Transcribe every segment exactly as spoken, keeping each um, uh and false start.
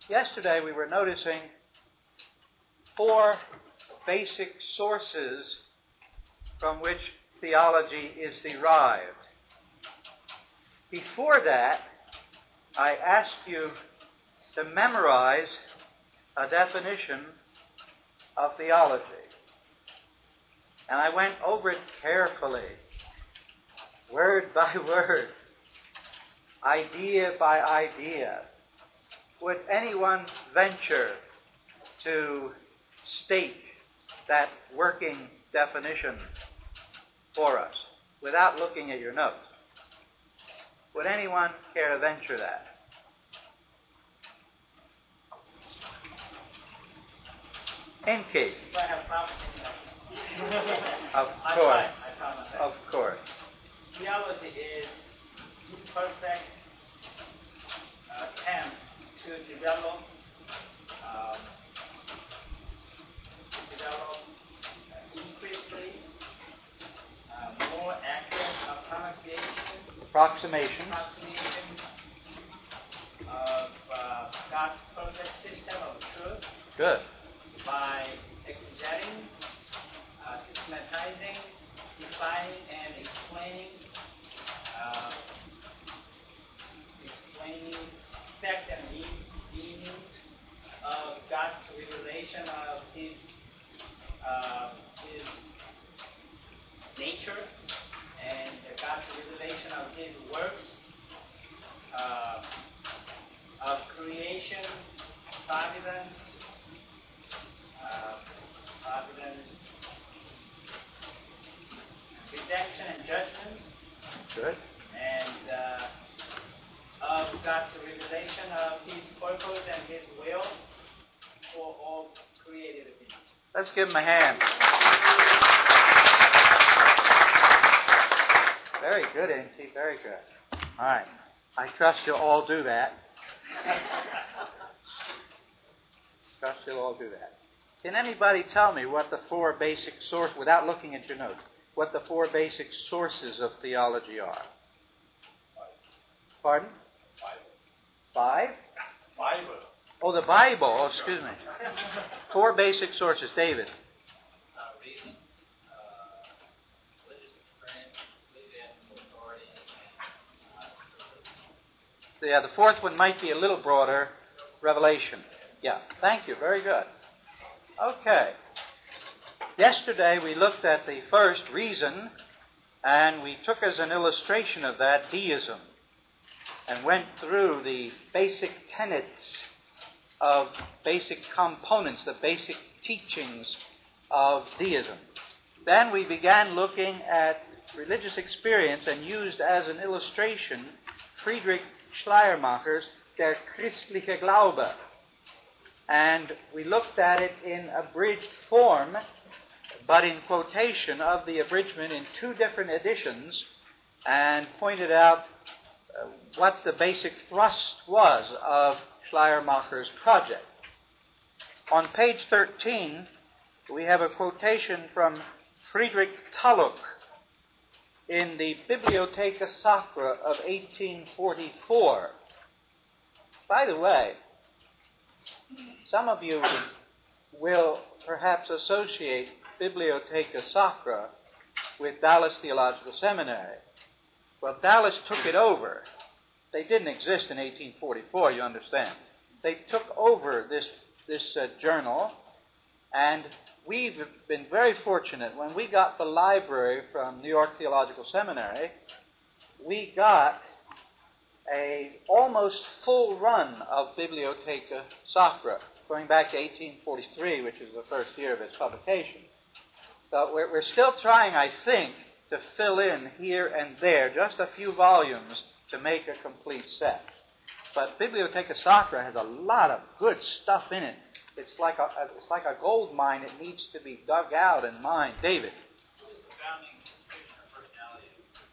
Yesterday we were noticing four basic sources from which theology is derived. Before that, I asked you to memorize a definition of theology. And I went over it carefully, word by word, idea by idea. Would anyone venture to state that working definition for us without looking at your notes? Would anyone care to venture that? Enki. Of course. Of course. Theology is perfect uh, attempt to develop um, develop uh, increasingly uh, more accurate pronunciation, Approximation. approximation of uh, God's perfect system of truth. Good. By exegeting, uh, systematizing, defining, and explaining, uh, explaining fact and meaning of God's revelation of His uh, His nature and God's revelation of His works uh, of creation, providence. Uh, providence, redemption and judgment. Good. And uh, of God's revelation of His purpose and His will for all created beings. Let's give him a hand. Very good, N T. Very good. All right. I trust you'll all do that. Trust you'll all do that. Can anybody tell me what the four basic sources, without looking at your notes, what the four basic sources of theology are? Pardon? Five? Bible. Oh, the Bible. Oh, excuse me. Four basic sources. David? Uh, reason, uh, religious experience, ecclesiastical authority, and uh, Yeah, the fourth one might be a little broader. Revelation. Yeah, thank you. Very good. Okay. Yesterday we looked at the first, reason, and we took as an illustration of that deism and went through the basic tenets of basic components, the basic teachings of deism. Then we began looking at religious experience and used as an illustration Friedrich Schleiermacher's Der christliche Glaube. And we looked at it in abridged form, but in quotation of the abridgment in two different editions, and pointed out uh, what the basic thrust was of Schleiermacher's project. On page thirteen, we have a quotation from Friedrich Talluck in the Bibliotheca Sacra of eighteen forty-four. By the way, some of you will perhaps associate Bibliotheca Sacra with Dallas Theological Seminary. Well, Dallas took it over. They didn't exist in eighteen forty-four, you understand. They took over this, this uh, journal, and we've been very fortunate. When we got the library from New York Theological Seminary, we got a almost full run of Bibliotheca Sacra, going back to eighteen forty-three, which is the first year of its publication. So we're, we're still trying, I think, to fill in here and there just a few volumes to make a complete set. But Bibliotheca Sacra has a lot of good stuff in it. It's like a, it's like a gold mine. It needs to be dug out and mined. David? Who is the founding institution or personality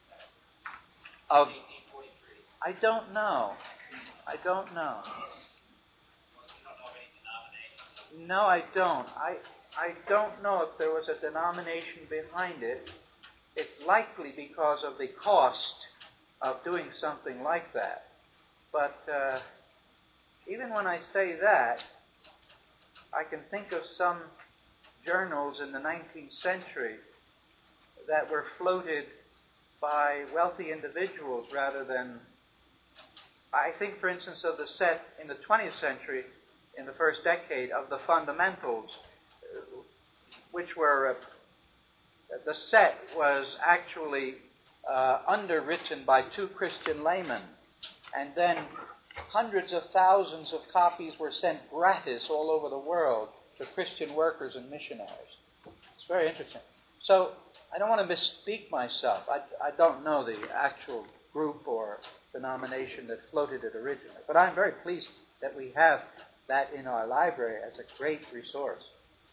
Of of eighteen forty-three? I don't know. I don't know. Well, you don't know of any denomination? No, I don't. I I don't know if there was a denomination behind it. It's likely because of the cost of doing something like that. But uh, even when I say that, I can think of some journals in the nineteenth century that were floated by wealthy individuals rather than, I think, for instance, of the set in the twentieth century, in the first decade, of the Fundamentals, which were, uh, the set was actually uh, underwritten by two Christian laymen, and then hundreds of thousands of copies were sent gratis all over the world to Christian workers and missionaries. It's very interesting. So, I don't want to misspeak myself. I, I don't know the actual group or denomination that floated it originally. But I'm very pleased that we have that in our library as a great resource.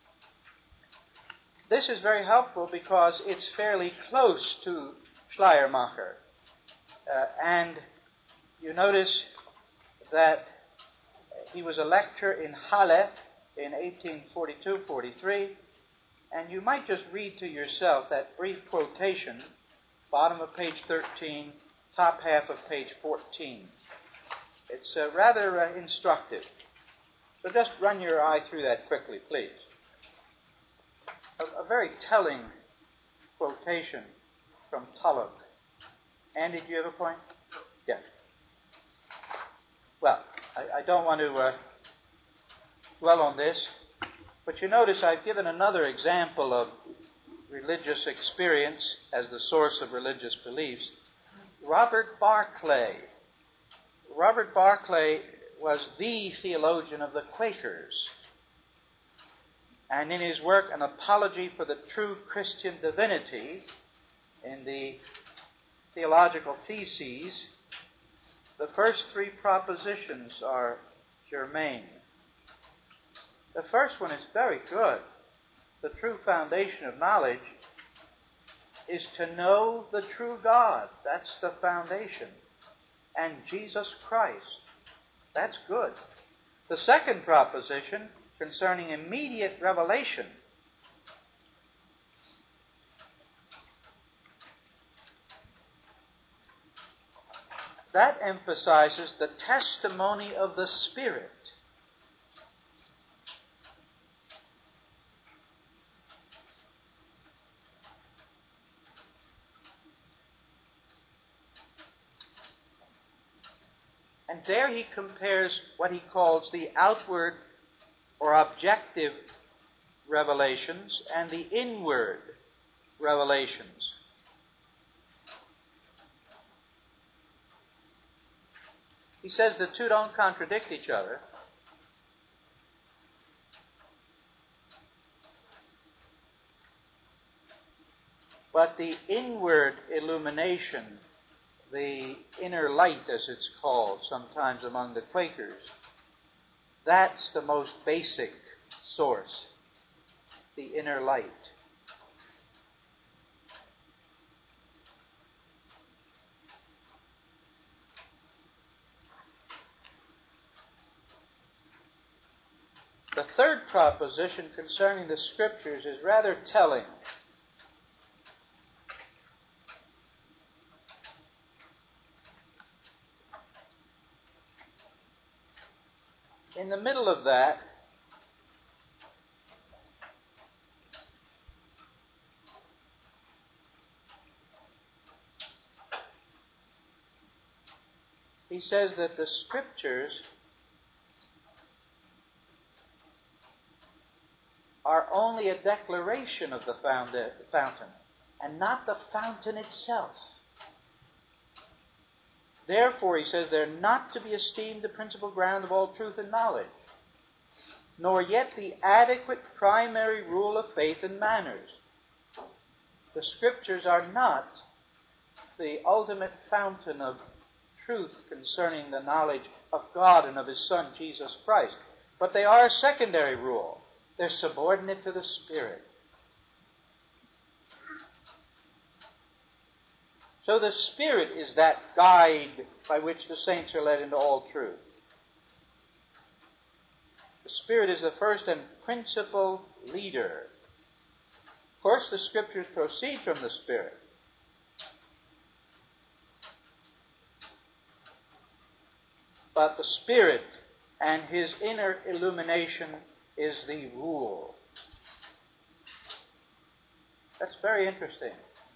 This is very helpful because it's fairly close to Schleiermacher. Uh, and you notice that he was a lecturer in Halle in eighteen forty-two forty-three. And you might just read to yourself that brief quotation, bottom of page thirteen, top half of page fourteen. It's uh, rather uh, instructive. So just run your eye through that quickly, please. A, a very telling quotation from Tulloch. Andy, do you have a point? Yes. Well, I, I don't want to uh, dwell on this. But you notice I've given another example of religious experience as the source of religious beliefs. Robert Barclay. Robert Barclay was the theologian of the Quakers. And in his work, An Apology for the True Christian Divinity, in the Theological Theses, the first three propositions are germane. The first one is very good. The true foundation of knowledge is to know the true God. That's the foundation. And Jesus Christ. That's good. The second proposition, concerning immediate revelation, that emphasizes the testimony of the Spirit. And there he compares what he calls the outward or objective revelations and the inward revelations. He says the two don't contradict each other. But the inward illumination, the inner light, as it's called sometimes among the Quakers, that's the most basic source, the inner light. The third proposition concerning the Scriptures is rather telling. In the middle of that, he says that the Scriptures are only a declaration of the fountain, and not the fountain itself. Therefore, he says, they're not to be esteemed the principal ground of all truth and knowledge, nor yet the adequate primary rule of faith and manners. The Scriptures are not the ultimate fountain of truth concerning the knowledge of God and of His Son, Jesus Christ, but they are a secondary rule. They're subordinate to the Spirit. So the Spirit is that guide by which the saints are led into all truth. The Spirit is the first and principal leader. Of course, the Scriptures proceed from the Spirit. But the Spirit and his inner illumination is the rule. That's very interesting.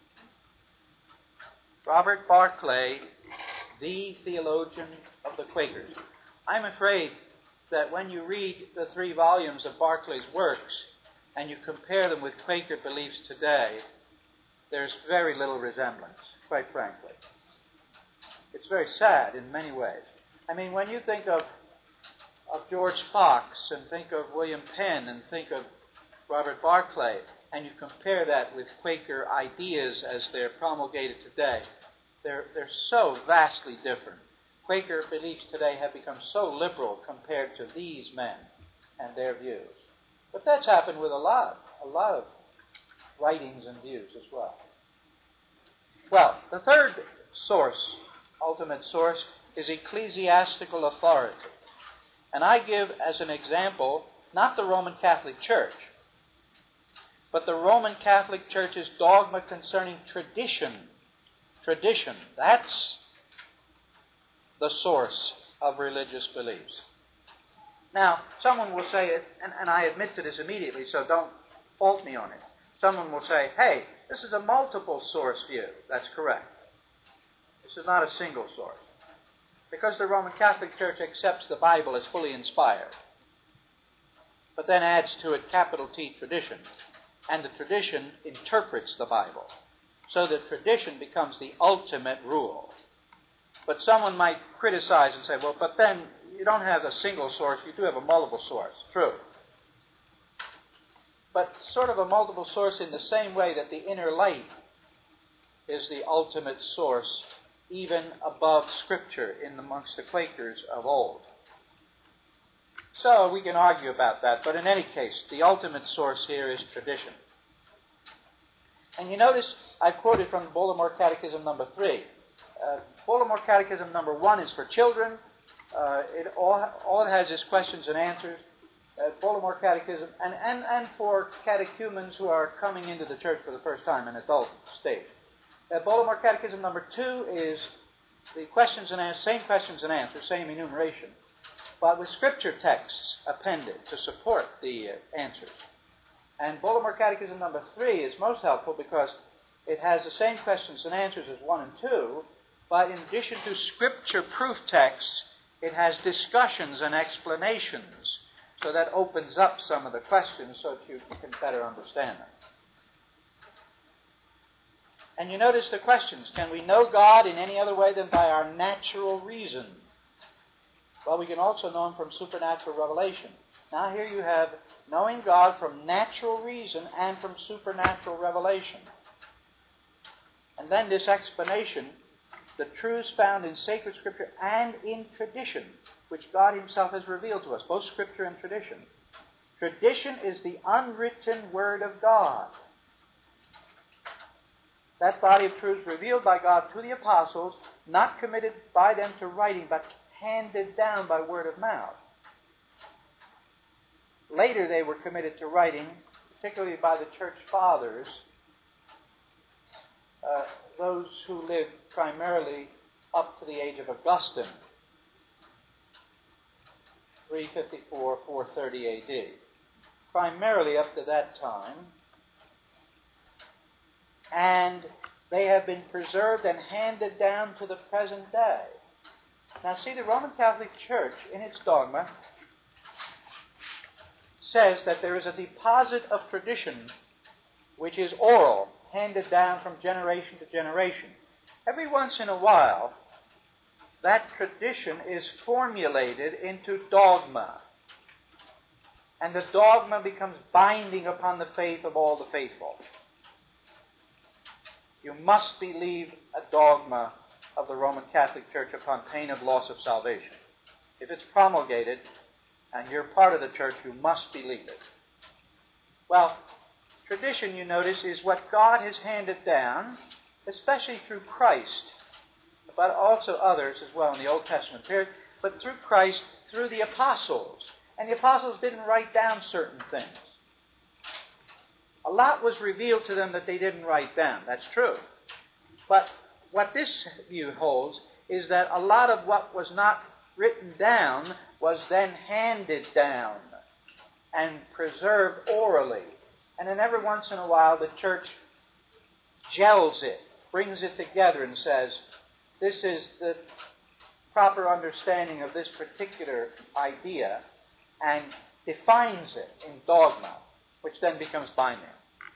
Robert Barclay, the theologian of the Quakers. I'm afraid that when you read the three volumes of Barclay's works and you compare them with Quaker beliefs today, there's very little resemblance, quite frankly. It's very sad in many ways. I mean, when you think of, of George Fox and think of William Penn and think of Robert Barclay, and you compare that with Quaker ideas as they're promulgated today, they're, they're so vastly different. Quaker beliefs today have become so liberal compared to these men and their views. But that's happened with a lot, a lot of writings and views as well. Well, the third source, ultimate source, is ecclesiastical authority. And I give as an example not the Roman Catholic Church, but the Roman Catholic Church's dogma concerning tradition. Tradition, that's the source of religious beliefs. Now, someone will say it, and, and I admit to this immediately, so don't fault me on it. Someone will say, hey, this is a multiple source view. That's correct. This is not a single source. Because the Roman Catholic Church accepts the Bible as fully inspired, but then adds to it capital T tradition. And the tradition interprets the Bible. So that tradition becomes the ultimate rule. But someone might criticize and say, well, but then you don't have a single source, you do have a multiple source. True. But sort of a multiple source in the same way that the inner light is the ultimate source, even above Scripture in amongst the Quakers of old. So we can argue about that, but in any case, the ultimate source here is tradition. And you notice I've quoted from Baltimore Catechism number three. Uh, Baltimore Catechism number one is for children. Uh, it all, all it has is questions and answers. Uh, Baltimore Catechism, and, and, and for catechumens who are coming into the church for the first time, an adult stage. Uh, Baltimore Catechism number two is the questions and answers, same questions and answers, same enumeration, but with scripture texts appended to support the uh, answers. And Baltimore Catechism number three is most helpful because it has the same questions and answers as one and two, but in addition to scripture proof texts, it has discussions and explanations. So that opens up some of the questions so that you, you can better understand them. And you notice the questions. Can we know God in any other way than by our natural reason? Well, we can also know Him from supernatural revelation. Now here you have knowing God from natural reason and from supernatural revelation. And then this explanation, the truths found in sacred Scripture and in tradition, which God Himself has revealed to us, both Scripture and tradition. Tradition is the unwritten Word of God. That body of truths revealed by God to the apostles, not committed by them to writing, but handed down by word of mouth. Later they were committed to writing, particularly by the church fathers, uh, those who lived primarily up to the age of Augustine, three fifty-four to four thirty A D. Primarily up to that time. And they have been preserved and handed down to the present day. Now see, the Roman Catholic Church, in its dogma, says that there is a deposit of tradition which is oral, handed down from generation to generation. Every once in a while, that tradition is formulated into dogma. And the dogma becomes binding upon the faith of all the faithful. You must believe a dogma of the Roman Catholic Church upon pain of loss of salvation. If it's promulgated and you're part of the church, you must believe it. Well, tradition, you notice, is what God has handed down, especially through Christ, but also others as well in the Old Testament period, but through Christ, through the apostles. And the apostles didn't write down certain things. A lot was revealed to them that they didn't write down. That's true. But what this view holds is that a lot of what was not written down was then handed down and preserved orally. And then every once in a while the church gels it, brings it together and says, this is the proper understanding of this particular idea, and defines it in dogma, which then becomes binary.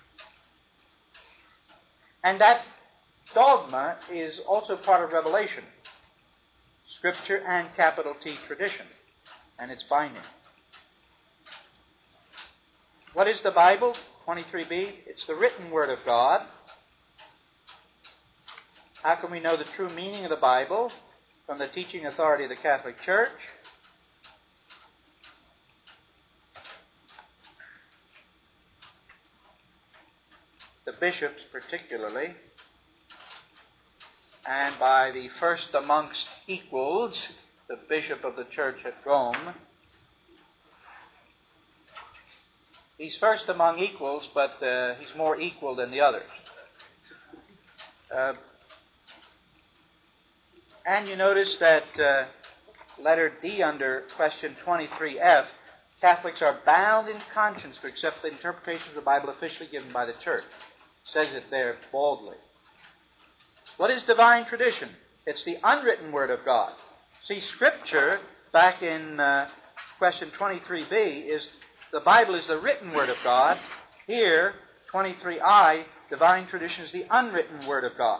And that dogma is also part of revelation, Scripture and capital T tradition, and it's binary. What is the Bible? twenty-three b, it's the written Word of God. How can we know the true meaning of the Bible? From the teaching authority of the Catholic Church. The bishops particularly, and by the first amongst equals, the bishop of the church at Rome. He's first among equals, but uh, he's more equal than the others. Uh, and you notice that uh, letter D under question twenty-three F, Catholics are bound in conscience to accept the interpretation of the Bible officially given by the Church. It says it there boldly. What is divine tradition? It's the unwritten Word of God. See, Scripture, back in uh, question twenty-three b, is the Bible is the written Word of God. Here, twenty-three I, divine tradition is the unwritten Word of God.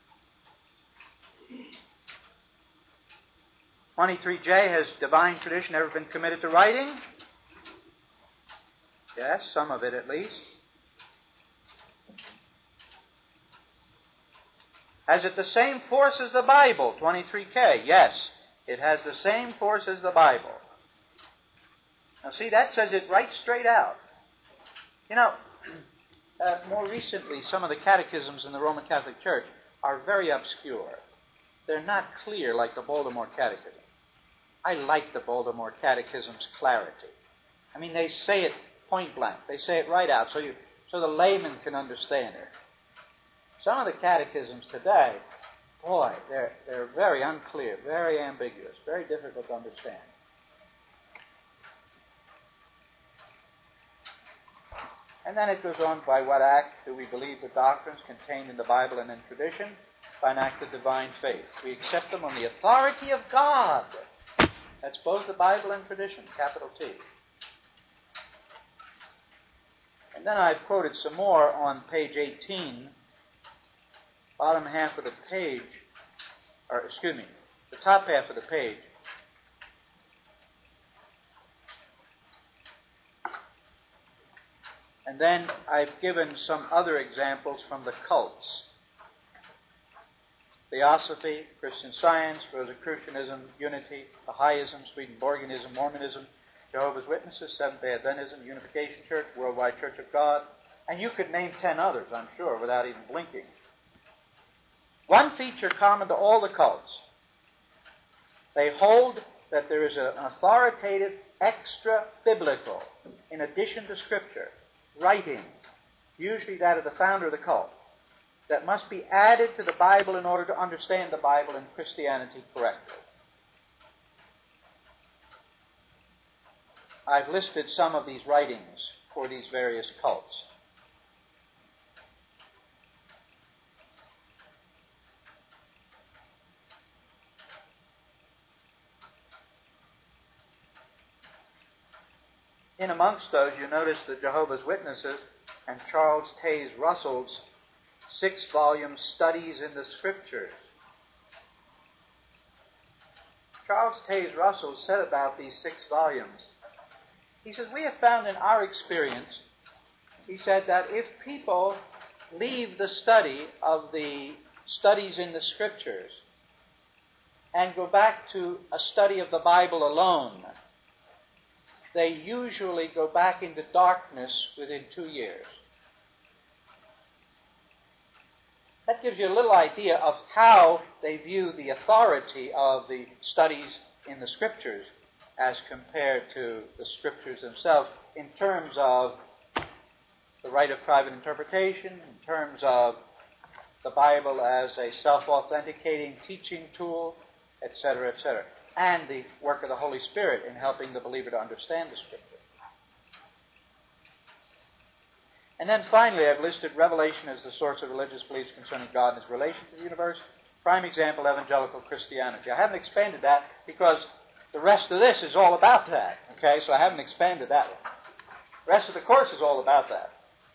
twenty-three J, has divine tradition ever been committed to writing? Yes, some of it at least. Has it the same force as the Bible? twenty-three K, yes, it has the same force as the Bible. Now see, that says it right straight out. You know, uh, more recently, some of the catechisms in the Roman Catholic Church are very obscure. They're not clear like the Baltimore Catechism. I like the Baltimore Catechism's clarity. I mean, they say it point blank. They say it right out so you, so the layman can understand it. Some of the catechisms today, boy, they're, they're very unclear, very ambiguous, very difficult to understand. And then it goes on, by what act do we believe the doctrines contained in the Bible and in tradition? By an act of divine faith. We accept them on the authority of God. That's both the Bible and tradition, capital T. And then I've quoted some more on page eighteen, bottom half of the page, or excuse me, the top half of the page. And then I've given some other examples from the cults. Theosophy, Christian Science, Rosicrucianism, Unity, Baha'ism, Swedenborgianism, Mormonism, Jehovah's Witnesses, Seventh-day Adventism, Unification Church, Worldwide Church of God, and you could name ten others, I'm sure, without even blinking. One feature common to all the cults: they hold that there is an authoritative extra-biblical, in addition to Scripture, writing, usually that of the founder of the cult, that must be added to the Bible in order to understand the Bible and Christianity correctly. I've listed some of these writings for these various cults. In amongst those, you notice the Jehovah's Witnesses and Charles Taze Russell's six-volume Studies in the Scriptures. Charles Taze Russell said about these six volumes, he says, we have found in our experience, he said, that if people leave the study of the studies in the Scriptures and go back to a study of the Bible alone, they usually go back into darkness within two years. That gives you a little idea of how they view the authority of the studies in the Scriptures as compared to the Scriptures themselves in terms of the right of private interpretation, in terms of the Bible as a self-authenticating teaching tool, et cetera, et cetera. and the work of the Holy Spirit in helping the believer to understand the Scripture. And then finally, I've listed revelation as the source of religious beliefs concerning God and His relation to the universe. Prime example, evangelical Christianity. I haven't expanded that because the rest of this is all about that. Okay, so I haven't expanded that one. The rest of the course is all about that.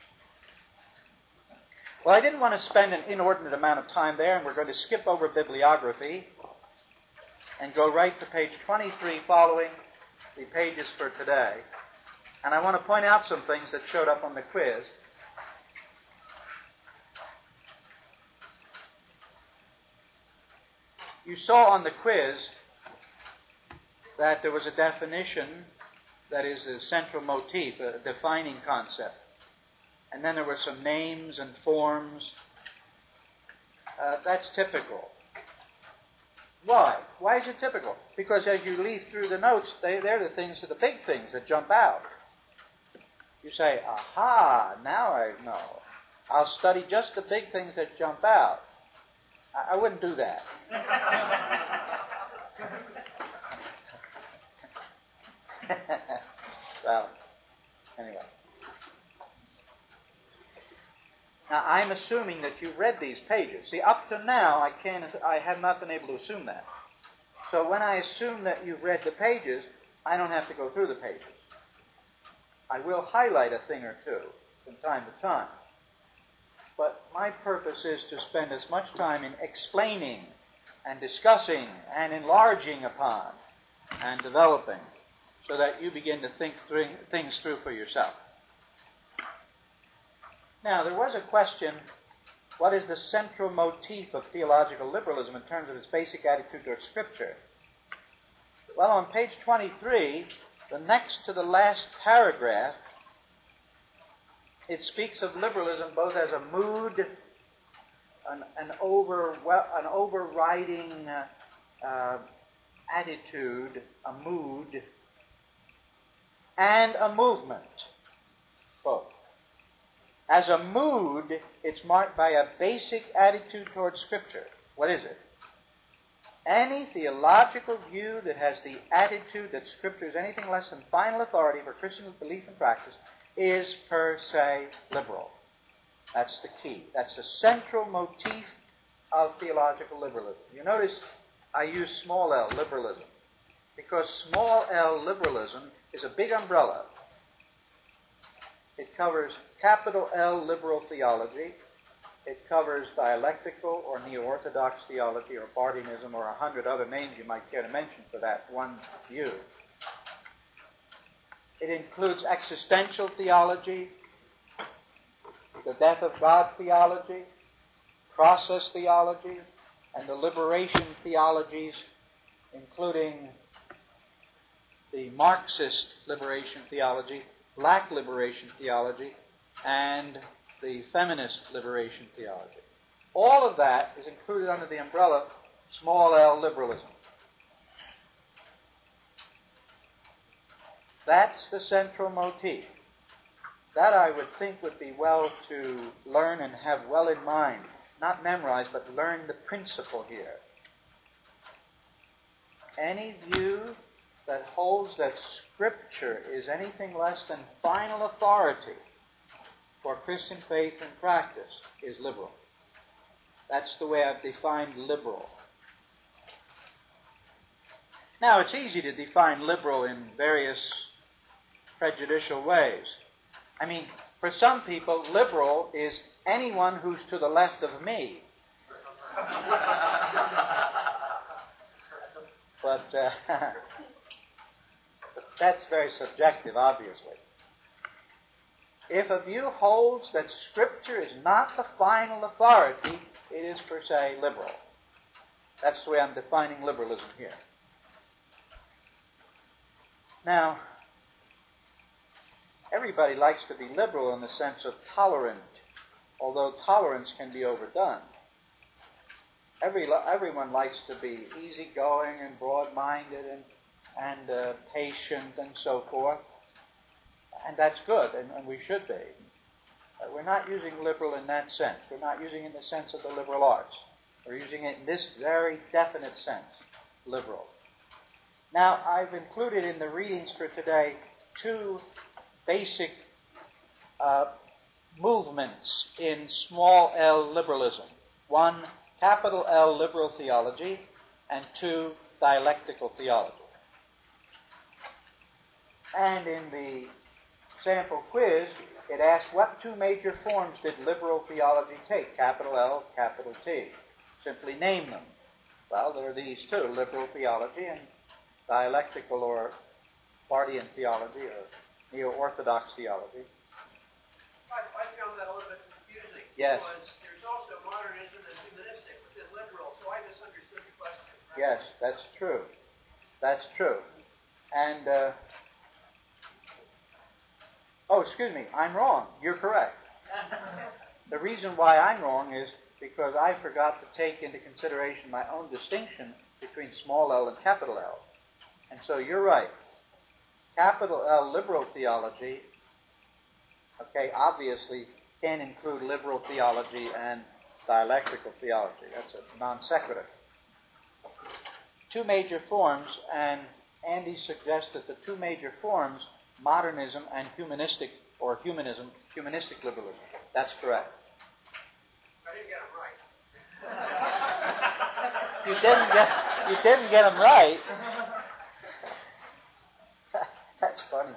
Well, I didn't want to spend an inordinate amount of time there, and we're going to skip over bibliography and go right to page twenty-three following the pages for today. And I want to point out some things that showed up on the quiz. You saw on the quiz that there was a definition that is a central motif, a defining concept. And then there were some names and forms. Uh, that's typical. Why? Why is it typical? Because as you leaf through the notes, they, they're the things, the big things that jump out. You say, aha, now I know. I'll study just the big things that jump out. I, I wouldn't do that. Well, anyway. Now, I'm assuming that you've read these pages. See, up to now, I can't, I have not been able to assume that. So when I assume that you've read the pages, I don't have to go through the pages. I will highlight a thing or two from time to time. But my purpose is to spend as much time in explaining and discussing and enlarging upon and developing so that you begin to think through, things through for yourself. Now, there was a question, what is the central motif of theological liberalism in terms of its basic attitude towards Scripture? Well, on page twenty-three, the next to the last paragraph, it speaks of liberalism both as a mood, an, an, over, an overriding uh, uh, attitude, a mood, and a movement, both. As a mood, it's marked by a basic attitude towards Scripture. What is it? Any theological view that has the attitude that Scripture is anything less than final authority for Christian belief and practice is per se liberal. That's the key. That's the central motif of theological liberalism. You notice I use small l, liberalism, because small l, liberalism, is a big umbrella. It covers capital L, liberal theology. It covers dialectical or neo-orthodox theology or Bartianism or a hundred other names you might care to mention for that one view. It includes existential theology, the death of God theology, process theology, and the liberation theologies, including the Marxist liberation theology, black liberation theology, and the feminist liberation theology. All of that is included under the umbrella small l liberalism. That's the central motif. That I would think would be well to learn and have well in mind. Not memorize, but learn the principle here. Any view that holds that Scripture is anything less than final authority for Christian faith and practice is liberal. That's the way I've defined liberal. Now, it's easy to define liberal in various prejudicial ways. I mean, for some people, liberal is anyone who's to the left of me. But uh, that's very subjective, obviously. If a view holds that Scripture is not the final authority, it is per se liberal. That's the way I'm defining liberalism here. Now, everybody likes to be liberal in the sense of tolerant, although tolerance can be overdone. Every, everyone likes to be easygoing and broad-minded and, and uh, patient and so forth. And that's good, and, and we should be. Uh, we're not using liberal in that sense. We're not using it in the sense of the liberal arts. We're using it in this very definite sense, liberal. Now, I've included in the readings for today two basic uh, movements in small L liberalism. One, capital L liberal theology, and two, dialectical theology. And in the sample quiz, it asked what two major forms did liberal theology take, capital L, capital T. Simply name them. Well, there are these two, liberal theology and dialectical or Barthian theology or neo-orthodox theology. I, I found that a little bit confusing. Yes. Because there's also modernism and humanistic within liberal, so I misunderstood the question. Right? Yes, that's true. That's true. And, uh, oh, excuse me, I'm wrong. You're correct. The reason why I'm wrong is because I forgot to take into consideration my own distinction between small L and capital L. And so you're right. Capital L liberal theology, okay, obviously can include liberal theology and dialectical theology. That's a non sequitur. Two major forms, and Andy suggests that the two major forms, modernism and humanistic, or humanism, humanistic liberalism. That's correct. I didn't get them right. You didn't get, you didn't get them right. That's funny.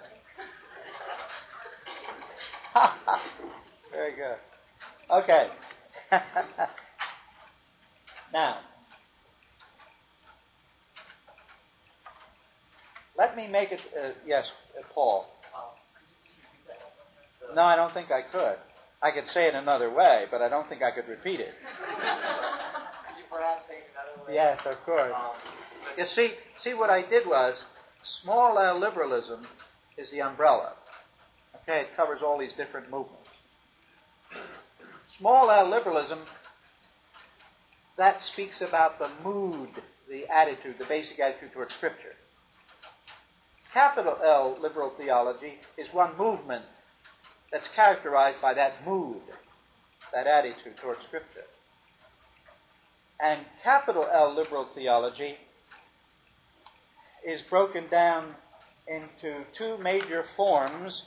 Very good. Okay. Now, let me make it, uh, yes, uh, Paul. No, I don't think I could. I could say it another way, but I don't think I could repeat it. Could you perhaps say it another way? Yes, of course. Um, You see, see what I did was, small L liberalism is the umbrella. Okay, it covers all these different movements. Small L liberalism, that speaks about the mood, the attitude, the basic attitude towards Scripture. Capital L liberal theology is one movement that's characterized by that mood, that attitude towards Scripture. And capital L liberal theology is broken down into two major forms,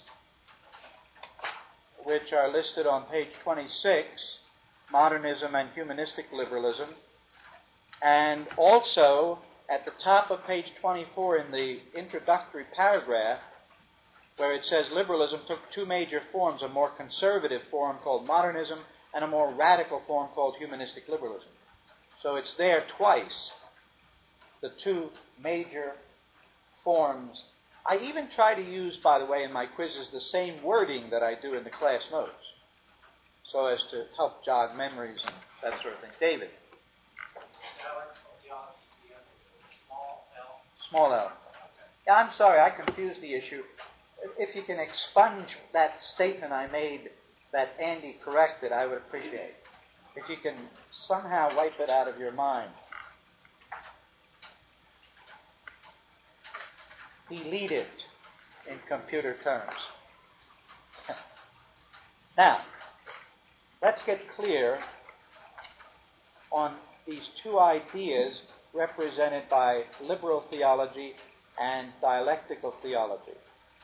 which are listed on page twenty-six, modernism and humanistic liberalism, and also at the top of page twenty-four in the introductory paragraph, where it says liberalism took two major forms, a more conservative form called modernism and a more radical form called humanistic liberalism. So it's there twice, the two major forms. I even try to use, by the way, in my quizzes, the same wording that I do in the class notes, so as to help jog memories and that sort of thing. David? Small L. Yeah, I'm sorry, I confused the issue. If you can expunge that statement I made that Andy corrected, I would appreciate it. If you can somehow wipe it out of your mind. Delete it in computer terms. Now, let's get clear on these two ideas represented by liberal theology and dialectical theology.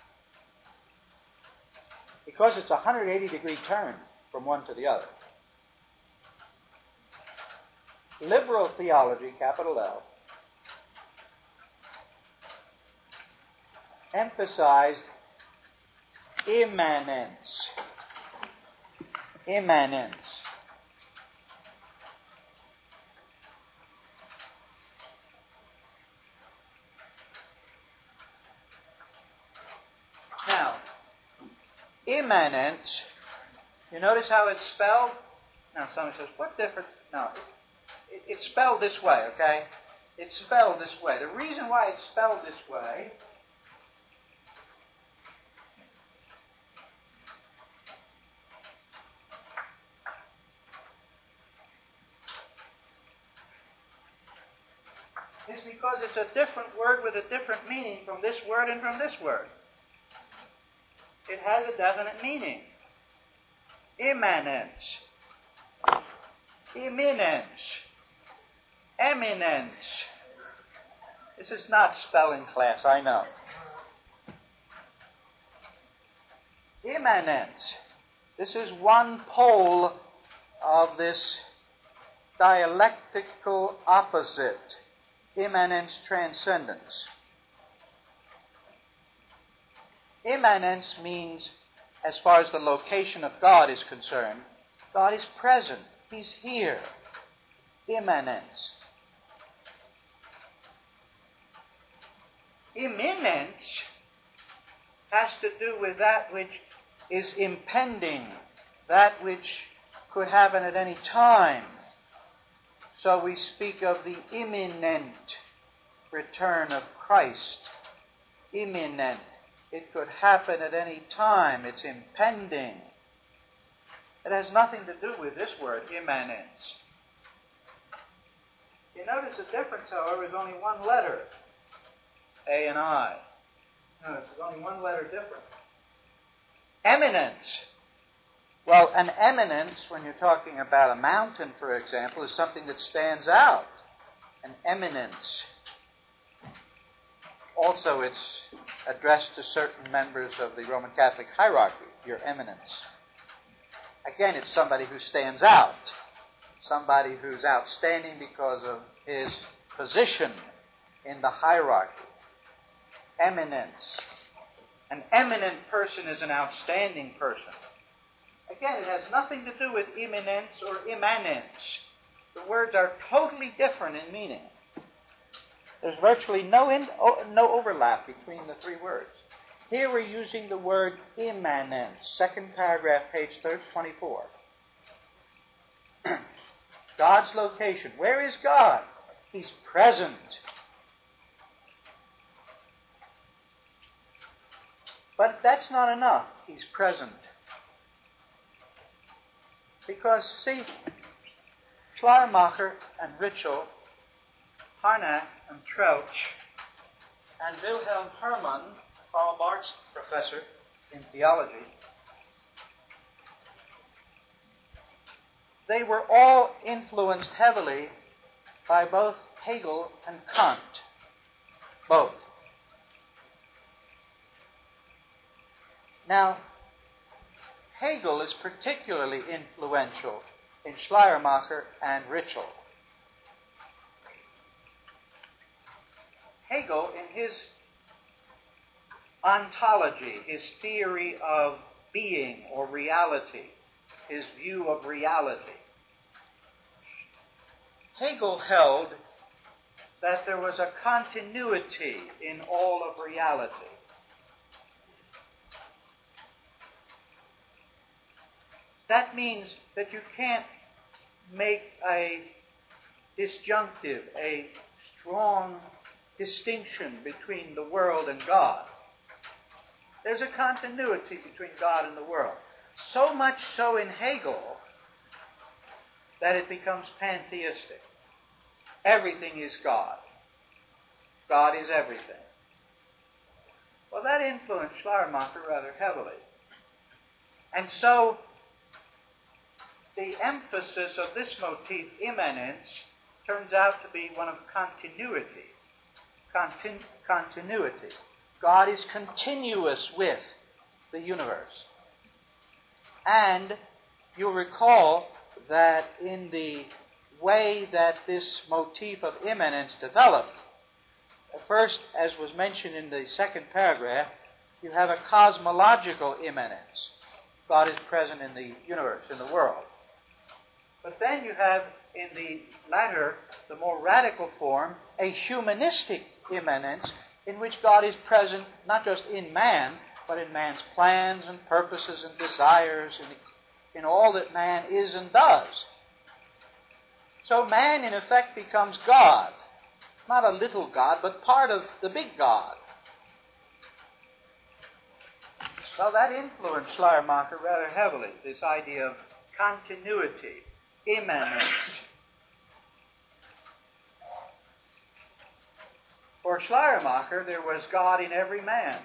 Because it's a one hundred eighty degree turn from one to the other. Liberal theology, capital L, emphasized immanence. Immanence. Now, immanence, you notice how it's spelled? Now, someone says, what difference? No, it, it's spelled this way, okay? It's spelled this way. The reason why it's spelled this way is because it's a different word with a different meaning from this word and from this word. It has a definite meaning. Immanence, imminence, eminence. This is not spelling class, I know. Immanence. This is one pole of this dialectical opposite, immanence, transcendence. Immanence means, as far as the location of God is concerned, God is present. He's here. Immanence. Imminence has to do with that which is impending, that which could happen at any time. So we speak of the imminent return of Christ. Imminent. It could happen at any time. It's impending. It has nothing to do with this word, immanence. You notice the difference, however, is only one letter, A and I. Notice there's only one letter difference. Eminence. Well, an eminence, when you're talking about a mountain, for example, is something that stands out. An eminence. Also, it's addressed to certain members of the Roman Catholic hierarchy, your eminence. Again, it's somebody who stands out. Somebody who's outstanding because of his position in the hierarchy. Eminence. An eminent person is an outstanding person. Again, it has nothing to do with imminence or immanence. The words are totally different in meaning. There's virtually no, in, no overlap between the three words. Here we're using the word immanence. Second paragraph, page twenty-four. God's location. Where is God? He's present. But that's not enough. He's present. Because, see, Schleiermacher and Ritschl, Harnack and Trouch, and Wilhelm Hermann, Karl Barth's professor in theology, they were all influenced heavily by both Hegel and Kant. Both. Now, Hegel is particularly influential in Schleiermacher and Ritschl. Hegel, in his ontology, his theory of being or reality, his view of reality, Hegel held that there was a continuity in all of reality. That means that you can't make a disjunctive, a strong distinction between the world and God. There's a continuity between God and the world. So much so in Hegel that it becomes pantheistic. Everything is God. God is everything. Well, that influenced Schleiermacher rather heavily. And so the emphasis of this motif, immanence, turns out to be one of continuity. Continu- continuity. God is continuous with the universe. And you'll recall that in the way that this motif of immanence developed, first, as was mentioned in the second paragraph, you have a cosmological immanence. God is present in the universe, in the world. But then you have, in the latter, the more radical form, a humanistic immanence in which God is present not just in man, but in man's plans and purposes and desires, and in all that man is and does. So man, in effect, becomes God. Not a little God, but part of the big God. Well, that influenced Schleiermacher rather heavily, this idea of continuity, immanence. For Schleiermacher, there was God in every man.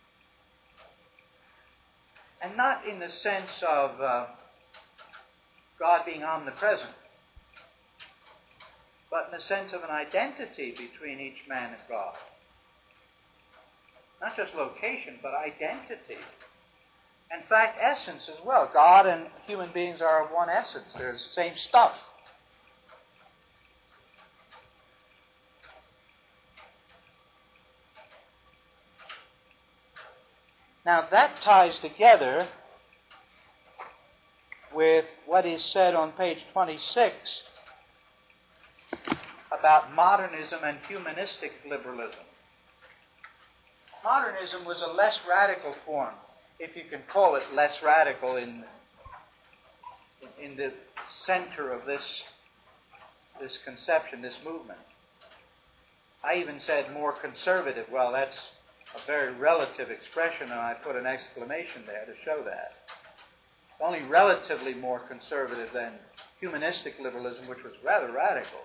And not in the sense of uh, God being omnipresent, but in the sense of an identity between each man and God. Not just location, but identity. In fact, essence as well. God and human beings are of one essence. They're the same stuff. Now that ties together with what is said on page twenty-six about modernism and humanistic liberalism. Modernism was a less radical form, if you can call it less radical in, in the center of this, this conception, this movement. I even said more conservative. Well, that's a very relative expression, and I put an exclamation there to show that. Only relatively more conservative than humanistic liberalism, which was rather radical.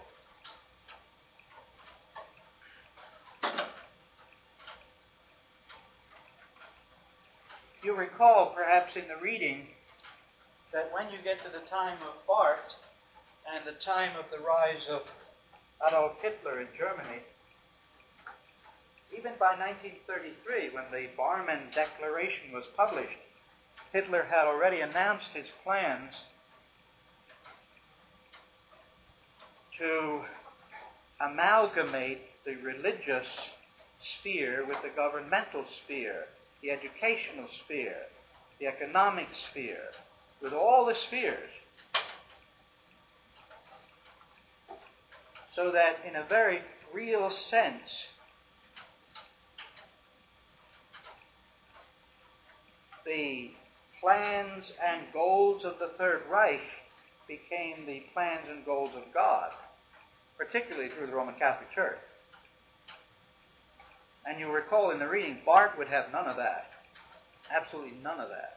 You recall, perhaps in the reading, that when you get to the time of Barth and the time of the rise of Adolf Hitler in Germany, even by nineteen thirty-three, when the Barmen Declaration was published, Hitler had already announced his plans to amalgamate the religious sphere with the governmental sphere, the educational sphere, the economic sphere, with all the spheres, so that in a very real sense, the plans and goals of the Third Reich became the plans and goals of God, particularly through the Roman Catholic Church. And you'll recall in the reading, Barth would have none of that. Absolutely none of that.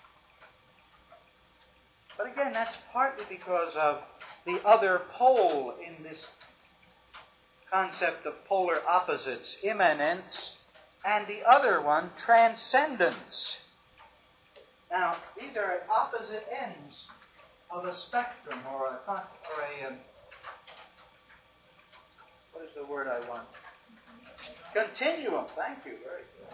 But again, that's partly because of the other pole in this concept of polar opposites, immanence, and the other one, transcendence. Now, these are at opposite ends of a spectrum, or a, or a um, what is the word I want? Continuum. Thank you. Very good.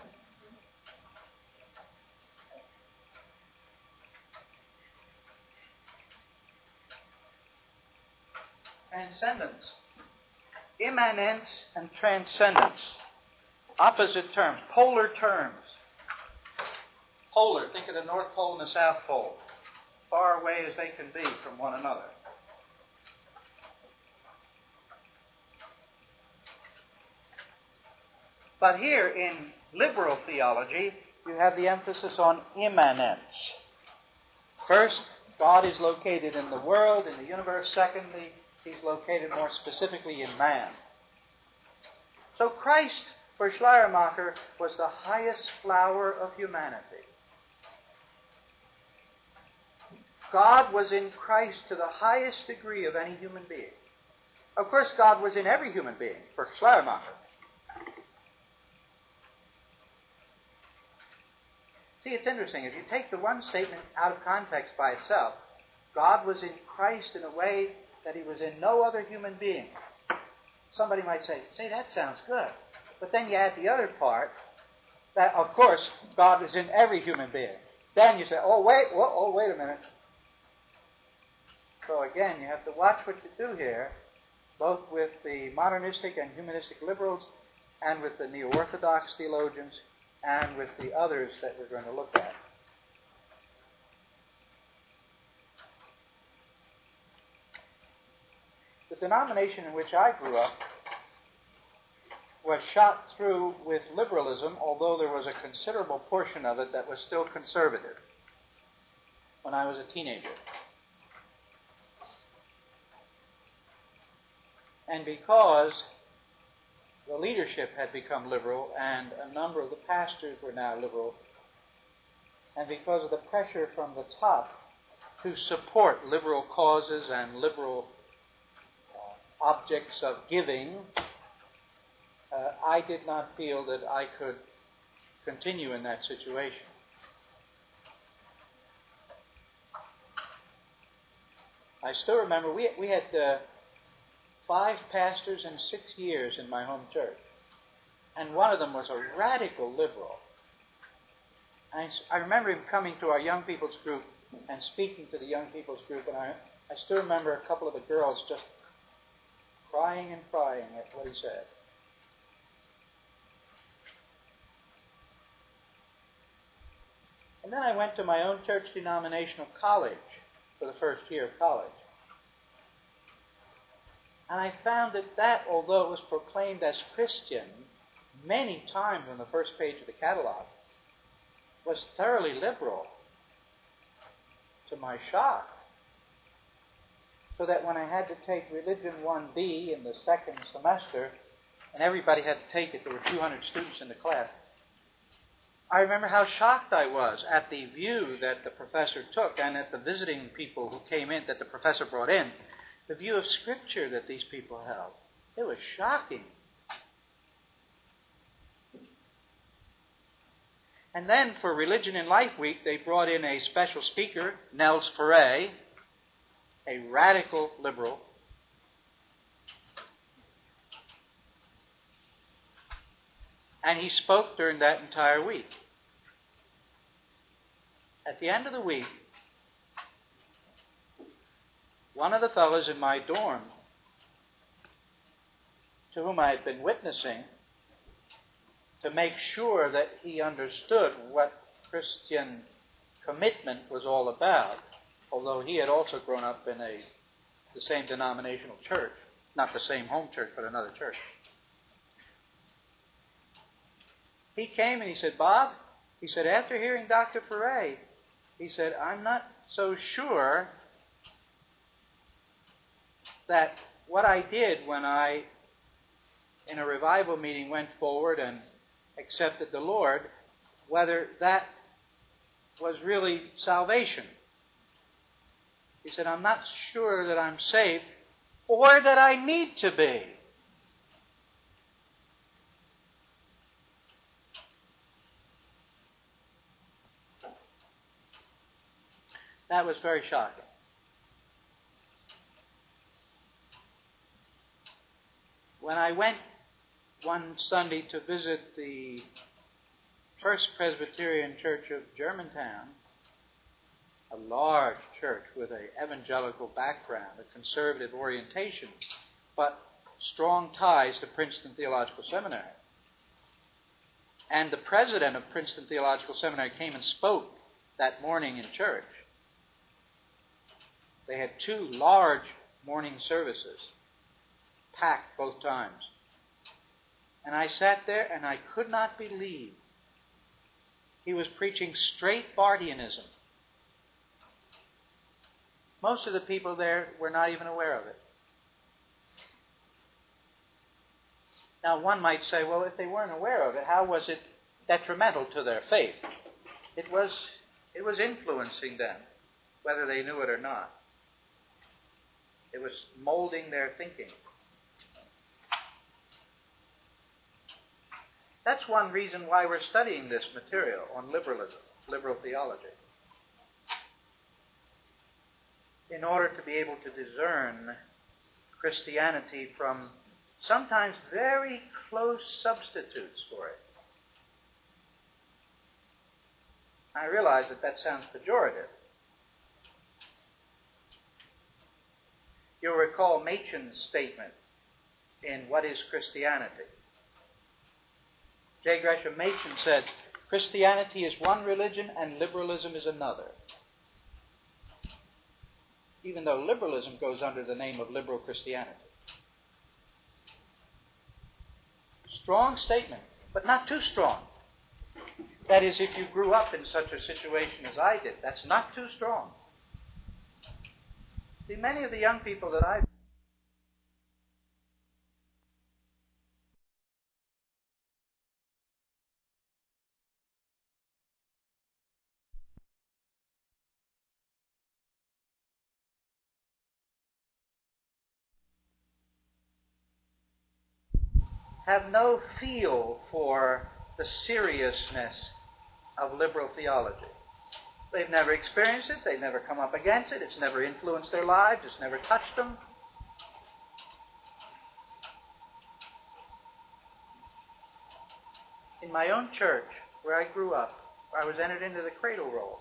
Transcendence. Immanence and transcendence. Opposite terms. Polar terms. Polar. Think of the North Pole and the South Pole. Far away as they can be from one another. But here in liberal theology, you have the emphasis on immanence. First, God is located in the world, in the universe. Secondly, He's located more specifically in man. So Christ, for Schleiermacher, was the highest flower of humanity. God was in Christ to the highest degree of any human being. Of course, God was in every human being, for Schleiermacher. See, it's interesting. If you take the one statement out of context by itself, God was in Christ in a way that He was in no other human being. Somebody might say, say, that sounds good. But then you add the other part, that, of course, God is in every human being. Then you say, oh, wait, whoa, oh, wait a minute. So again, you have to watch what you do here, both with the modernistic and humanistic liberals, and with the neo-orthodox theologians, and with the others that we're going to look at. The denomination in which I grew up was shot through with liberalism, although there was a considerable portion of it that was still conservative when I was a teenager. And because the leadership had become liberal, and a number of the pastors were now liberal, and because of the pressure from the top to support liberal causes and liberal uh, objects of giving, uh, I did not feel that I could continue in that situation. I still remember we we had uh, five pastors in six years in my home church, and one of them was a radical liberal. And I, I remember him coming to our young people's group and speaking to the young people's group, and I I still remember a couple of the girls just crying and crying at what he said. And then I went to my own church denominational college for the first year of college. And I found that that, although it was proclaimed as Christian many times on the first page of the catalog, was thoroughly liberal, to my shock. So that when I had to take Religion one B in the second semester, and everybody had to take it, there were two hundred students in the class, I remember how shocked I was at the view that the professor took and at the visiting people who came in, that the professor brought in, the view of Scripture that these people held. It was shocking. And then for Religion in Life Week, they brought in a special speaker, Nels Ferre, a radical liberal. And he spoke during that entire week. At the end of the week, one of the fellows in my dorm, to whom I had been witnessing, to make sure that he understood what Christian commitment was all about, although he had also grown up in a the same denominational church, not the same home church, but another church. He came and he said, Bob, he said, after hearing Doctor Ferre, he said, I'm not so sure that what I did when I, in a revival meeting, went forward and accepted the Lord, whether that was really salvation. He said, I'm not sure that I'm saved or that I need to be. That was very shocking. When I went one Sunday to visit the First Presbyterian Church of Germantown, a large church with an evangelical background, a conservative orientation, but strong ties to Princeton Theological Seminary. And the president of Princeton Theological Seminary came and spoke that morning in church. They had two large morning services, packed both times. And I sat there and I could not believe he was preaching straight Barthianism. Most of the people there were not even aware of it. Now one might say, well, if they weren't aware of it, how was it detrimental to their faith? It was, it was influencing them, whether they knew it or not. It was molding their thinking. That's one reason why we're studying this material on liberalism, liberal theology. In order to be able to discern Christianity from sometimes very close substitutes for it. I realize that that sounds pejorative. You'll recall Machen's statement in What is Christianity? J. Gresham Machen said, Christianity is one religion and liberalism is another. Even though liberalism goes under the name of liberal Christianity. Strong statement, but not too strong. That is, if you grew up in such a situation as I did, that's not too strong. See, many of the young people that I've have no feel for the seriousness of liberal theology. They've never experienced it. They've never come up against it. It's never influenced their lives. It's never touched them. In my own church, where I grew up, where I was entered into the cradle roll,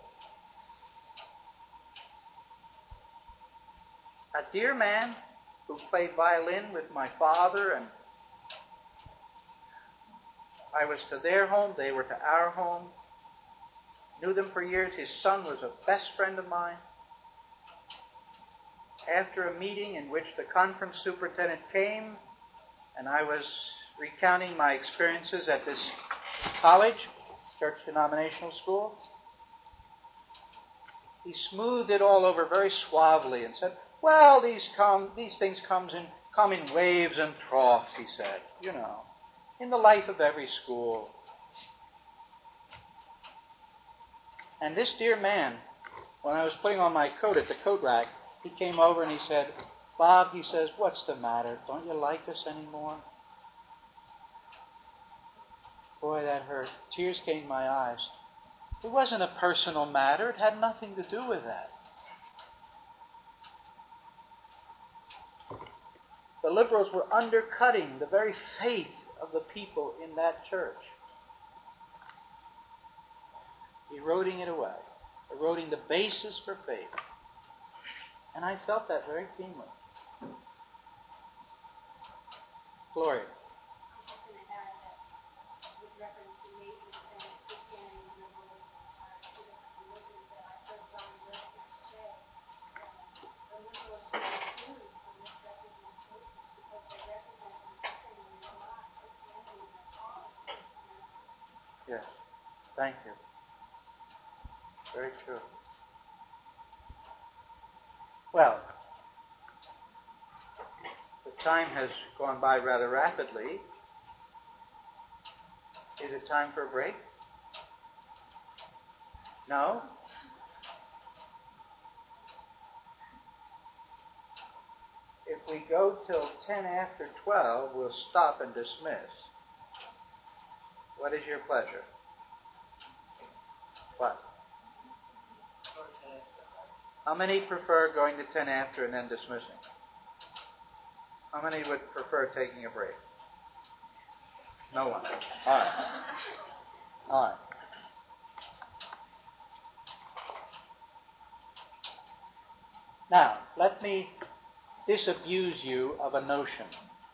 a dear man who played violin with my father, and I was to their home, they were to our home. Knew them for years. His son was a best friend of mine. After a meeting in which the conference superintendent came, and I was recounting my experiences at this college, church denominational school, he smoothed it all over very suavely and said, well, these come, these things comes in, come in waves and troughs, he said, you know, in the life of every school. And this dear man, when I was putting on my coat at the coat rack, he came over and he said, Bob, he says, what's the matter? Don't you like us anymore? Boy, that hurt. Tears came to my eyes. It wasn't a personal matter. It had nothing to do with that. The liberals were undercutting the very faith of the people in that church. Eroding it away. Eroding the basis for faith. And I felt that very keenly. Gloria. Yes. Thank you. Very true. Well, the time has gone by rather rapidly. Is it time for a break? No? If we go till ten after twelve, we'll stop and dismiss. What is your pleasure? What? How many prefer going to ten after and then dismissing? How many would prefer taking a break? No one. All right. All right. Now, let me disabuse you of a notion.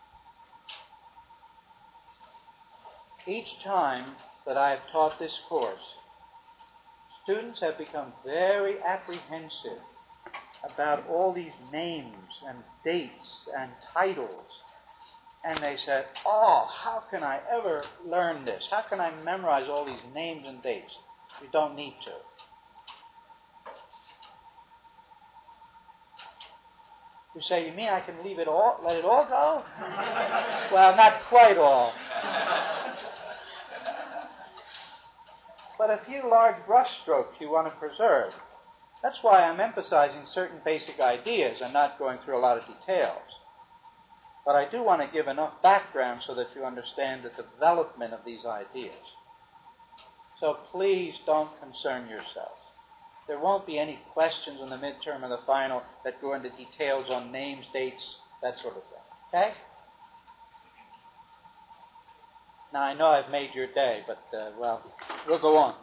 Each time that I have taught this course, students have become very apprehensive about all these names and dates and titles. And they said, oh, how can I ever learn this? How can I memorize all these names and dates? You don't need to. You say, you mean I can leave it all, let it all go? Well, not quite all. But a few large brushstrokes you want to preserve. That's why I'm emphasizing certain basic ideas and not going through a lot of details. But I do want to give enough background so that you understand the development of these ideas. So please don't concern yourself. There won't be any questions in the midterm or the final that go into details on names, dates, that sort of thing. Okay? Now, I know I've made your day, but, uh, well, we'll go on.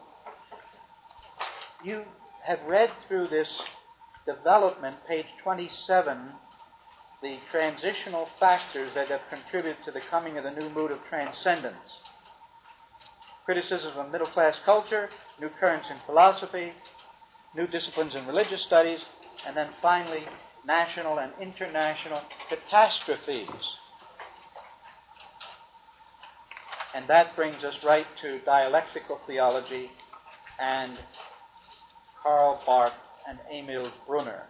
You have read through this development, page twenty-seven, the transitional factors that have contributed to the coming of the new mood of transcendence. Criticism of middle-class culture, new currents in philosophy, new disciplines in religious studies, and then finally, national and international catastrophes. And that brings us right to dialectical theology and Karl Barth and Emil Brunner.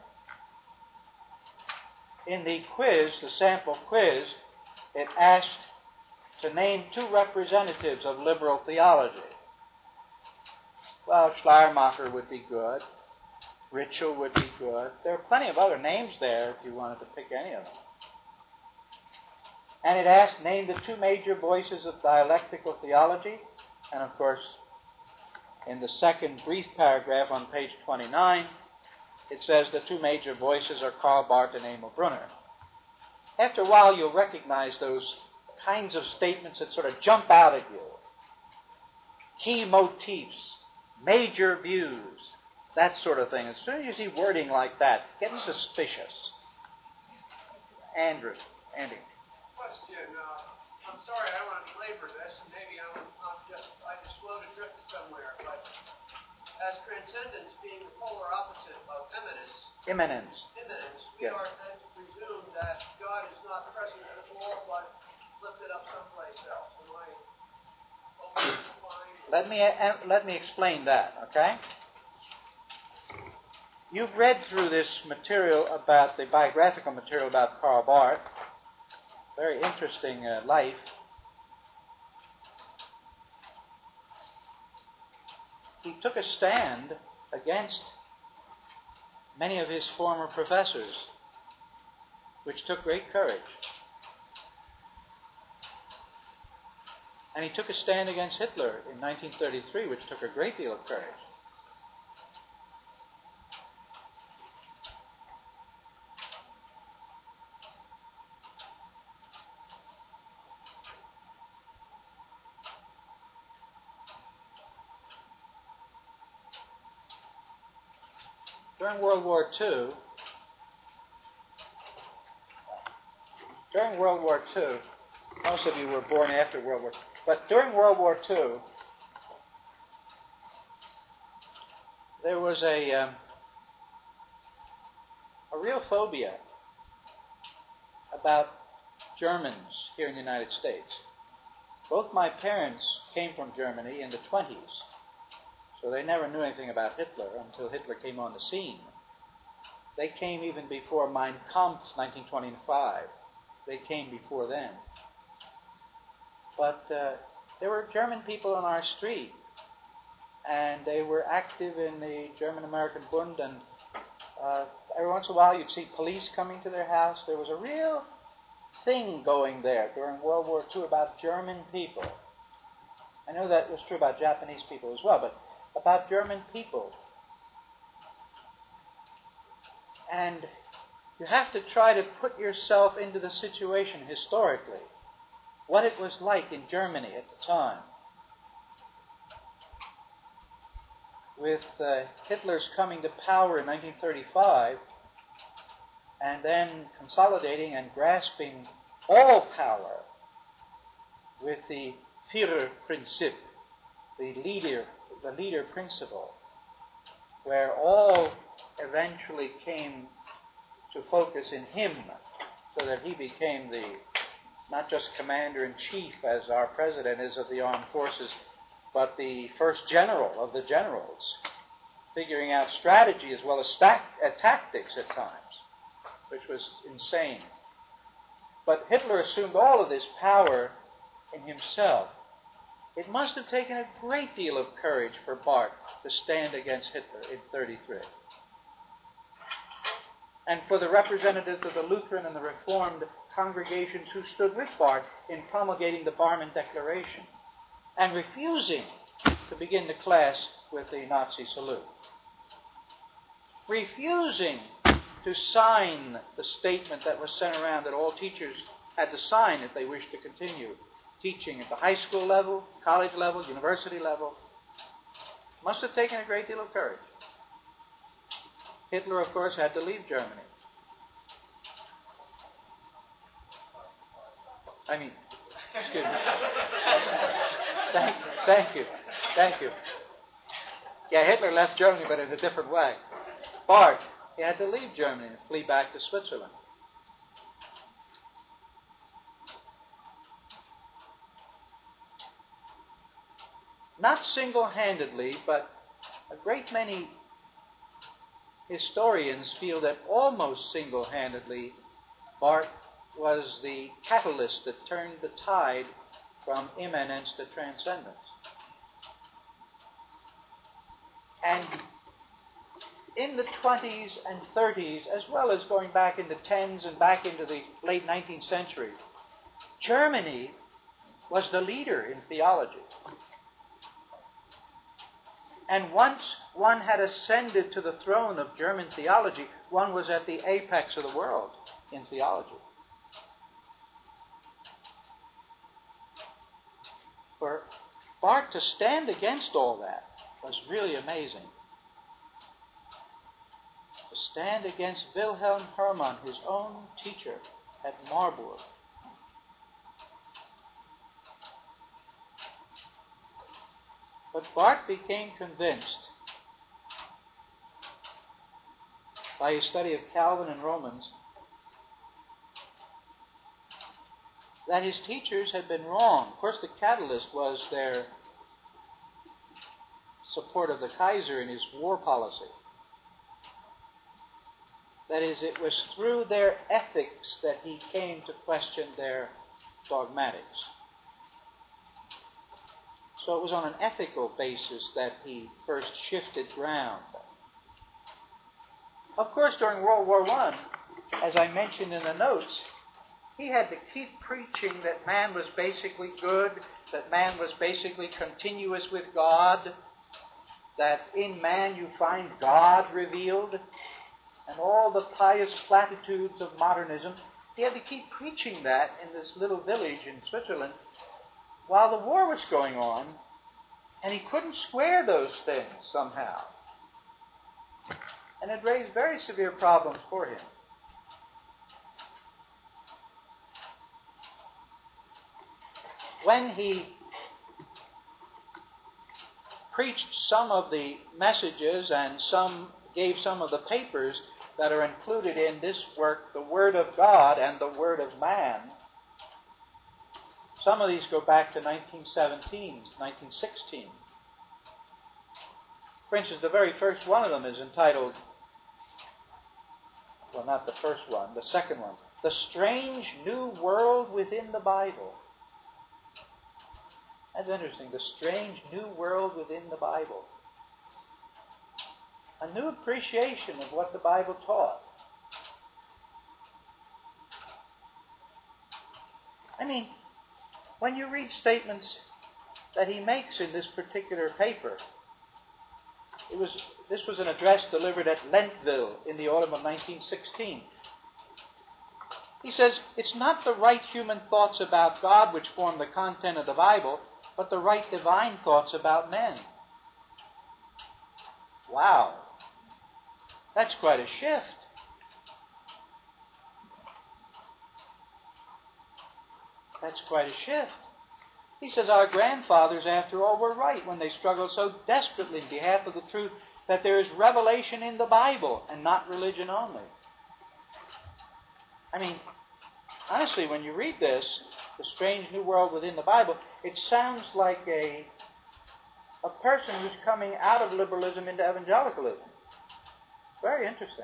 In the quiz, the sample quiz, it asked to name two representatives of liberal theology. Well, Schleiermacher would be good. Ritschl would be good. There are plenty of other names there if you wanted to pick any of them. And it asked, name the two major voices of dialectical theology. And of course, In the second brief paragraph on page twenty-nine, it says the two major voices are Karl Barth and Emil Brunner. After a while, you'll recognize those kinds of statements that sort of jump out at you. Key motifs, major views, that sort of thing. As soon as you see wording like that, get suspicious. Andrew, Andy. Question. Uh, I'm sorry, I don't want to belabor this, and maybe I'm, I'm just, I just floated drifted somewhere, but as transcendence being the polar opposite of immanence, Immanence. immanence, we Yes. are then to presume that God is not present at all, but lifted up someplace else. Am I open to find? Let me uh, let me explain that, okay? You've read through this material about the biographical material about Karl Barth. Very interesting uh, life. He took a stand against many of his former professors, which took great courage. And he took a stand against Hitler in nineteen thirty-three, which took a great deal of courage. During World War Two, during World War Two, most of you were born after World War Two, but during World War Two, there was a um, a real phobia about Germans here in the United States. Both my parents came from Germany in the twenties. So they never knew anything about Hitler until Hitler came on the scene. They came even before Mein Kampf, nineteen twenty-five. They came before then. But uh, there were German people on our street, and they were active in the German-American Bund, and uh, every once in a while you'd see police coming to their house. There was a real thing going there during World War Two about German people. I know that was true about Japanese people as well, but about German people. And you have to try to put yourself into the situation historically, what it was like in Germany at the time. With uh, Hitler's coming to power in nineteen thirty-five, and then consolidating and grasping all power with the Führerprinzip, the leader the leader principle, where all eventually came to focus in him, so that he became the, not just commander-in-chief as our president is of the armed forces, but the first general of the generals, figuring out strategy as well as stack, uh, tactics at times, which was insane. But Hitler assumed all of this power in himself. It must have taken a great deal of courage for Barth to stand against Hitler in thirty-three. And for the representatives of the Lutheran and the Reformed congregations who stood with Barth in promulgating the Barmen Declaration and refusing to begin the class with the Nazi salute. Refusing to sign the statement that was sent around that all teachers had to sign if they wished to continue teaching at the high school level, college level, university level. Must have taken a great deal of courage. Hitler, of course, had to leave Germany. I mean, excuse me. thank, thank you. Thank you. Yeah, Hitler left Germany, but in a different way. Barth, he had to leave Germany and flee back to Switzerland. Not single-handedly, but a great many historians feel that almost single-handedly, Barth was the catalyst that turned the tide from immanence to transcendence. And in the twenties and thirties, as well as going back into tens and back into the late nineteenth century, Germany was the leader in theology. And once one had ascended to the throne of German theology, one was at the apex of the world in theology. For Barth to stand against all that was really amazing. To stand against Wilhelm Hermann, his own teacher at Marburg. But Barth became convinced by his study of Calvin and Romans that his teachers had been wrong. Of course, the catalyst was their support of the Kaiser in his war policy. That is, it was through their ethics that he came to question their dogmatics. So it was on an ethical basis that he first shifted ground. Of course, during World War One, as I mentioned in the notes, he had to keep preaching that man was basically good, that man was basically continuous with God, that in man you find God revealed, and all the pious platitudes of modernism. He had to keep preaching that in this little village in Switzerland while the war was going on, and he couldn't square those things somehow. And it raised very severe problems for him. When he preached some of the messages and some gave some of the papers that are included in this work, The Word of God and The Word of Man, some of these go back to nineteen seventeen, nineteen sixteen. For instance, the very first one of them is entitled, well, not the first one, the second one, The Strange New World Within the Bible. That's interesting, the strange new world within the Bible. A new appreciation of what the Bible taught. I mean, when you read statements that he makes in this particular paper, it was this was an address delivered at Lentville in the autumn of nineteen sixteen. He says, it's not the right human thoughts about God which form the content of the Bible, but the right divine thoughts about men. Wow. That's quite a shift. That's quite a shift. He says our grandfathers, after all, were right when they struggled so desperately in behalf of the truth that there is revelation in the Bible and not religion only. I mean, honestly, when you read this, The Strange New World Within the Bible, it sounds like a, a person who's coming out of liberalism into evangelicalism. Very interesting.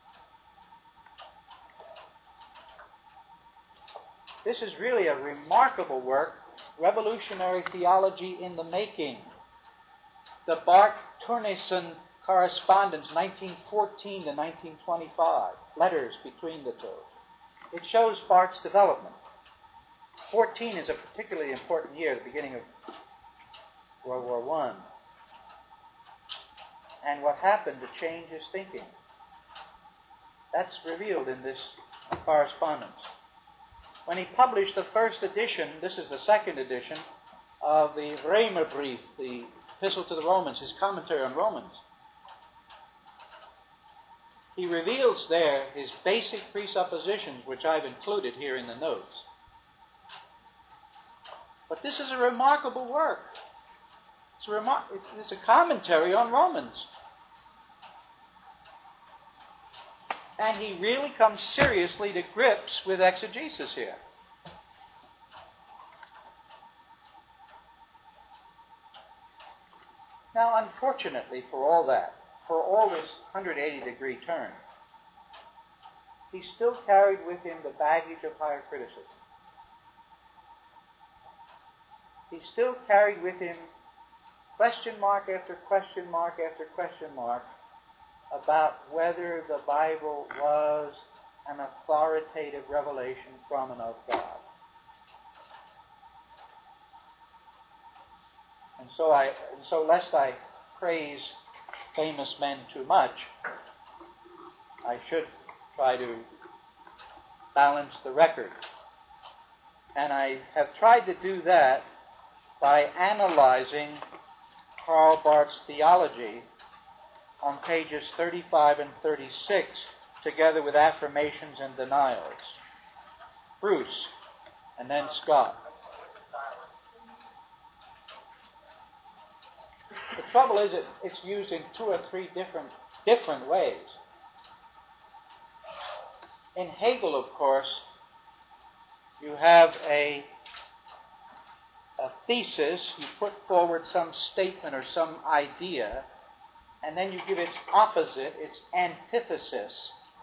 This is really a remarkable work, Revolutionary Theology in the Making. The Barth-Turnesen Correspondence, nineteen fourteen to nineteen twenty-five. Letters between the two. It shows Barth's development. fourteen is a particularly important year, the beginning of World War One. And what happened to change his thinking. That's revealed in this correspondence. When he published the first edition, this is the second edition, of the Römerbrief, the Epistle to the Romans, his commentary on Romans, he reveals there his basic presuppositions, which I've included here in the notes. But this is a remarkable work. It's a, remar- it's a commentary on Romans. And he really comes seriously to grips with exegesis here. Now, unfortunately for all that, for all this one hundred eighty degree turn, he still carried with him the baggage of higher criticism. He still carried with him question mark after question mark after question mark about whether the Bible was an authoritative revelation from and of God. And so I, and so lest I praise famous men too much, I should try to balance the record. And I have tried to do that by analyzing Karl Barth's theology on pages thirty-five and thirty-six, together with affirmations and denials. Bruce, and then Scott. The trouble is that it's used in two or three different different ways. In Hegel, of course, you have a, a thesis, you put forward some statement or some idea, and then you give its opposite, its antithesis.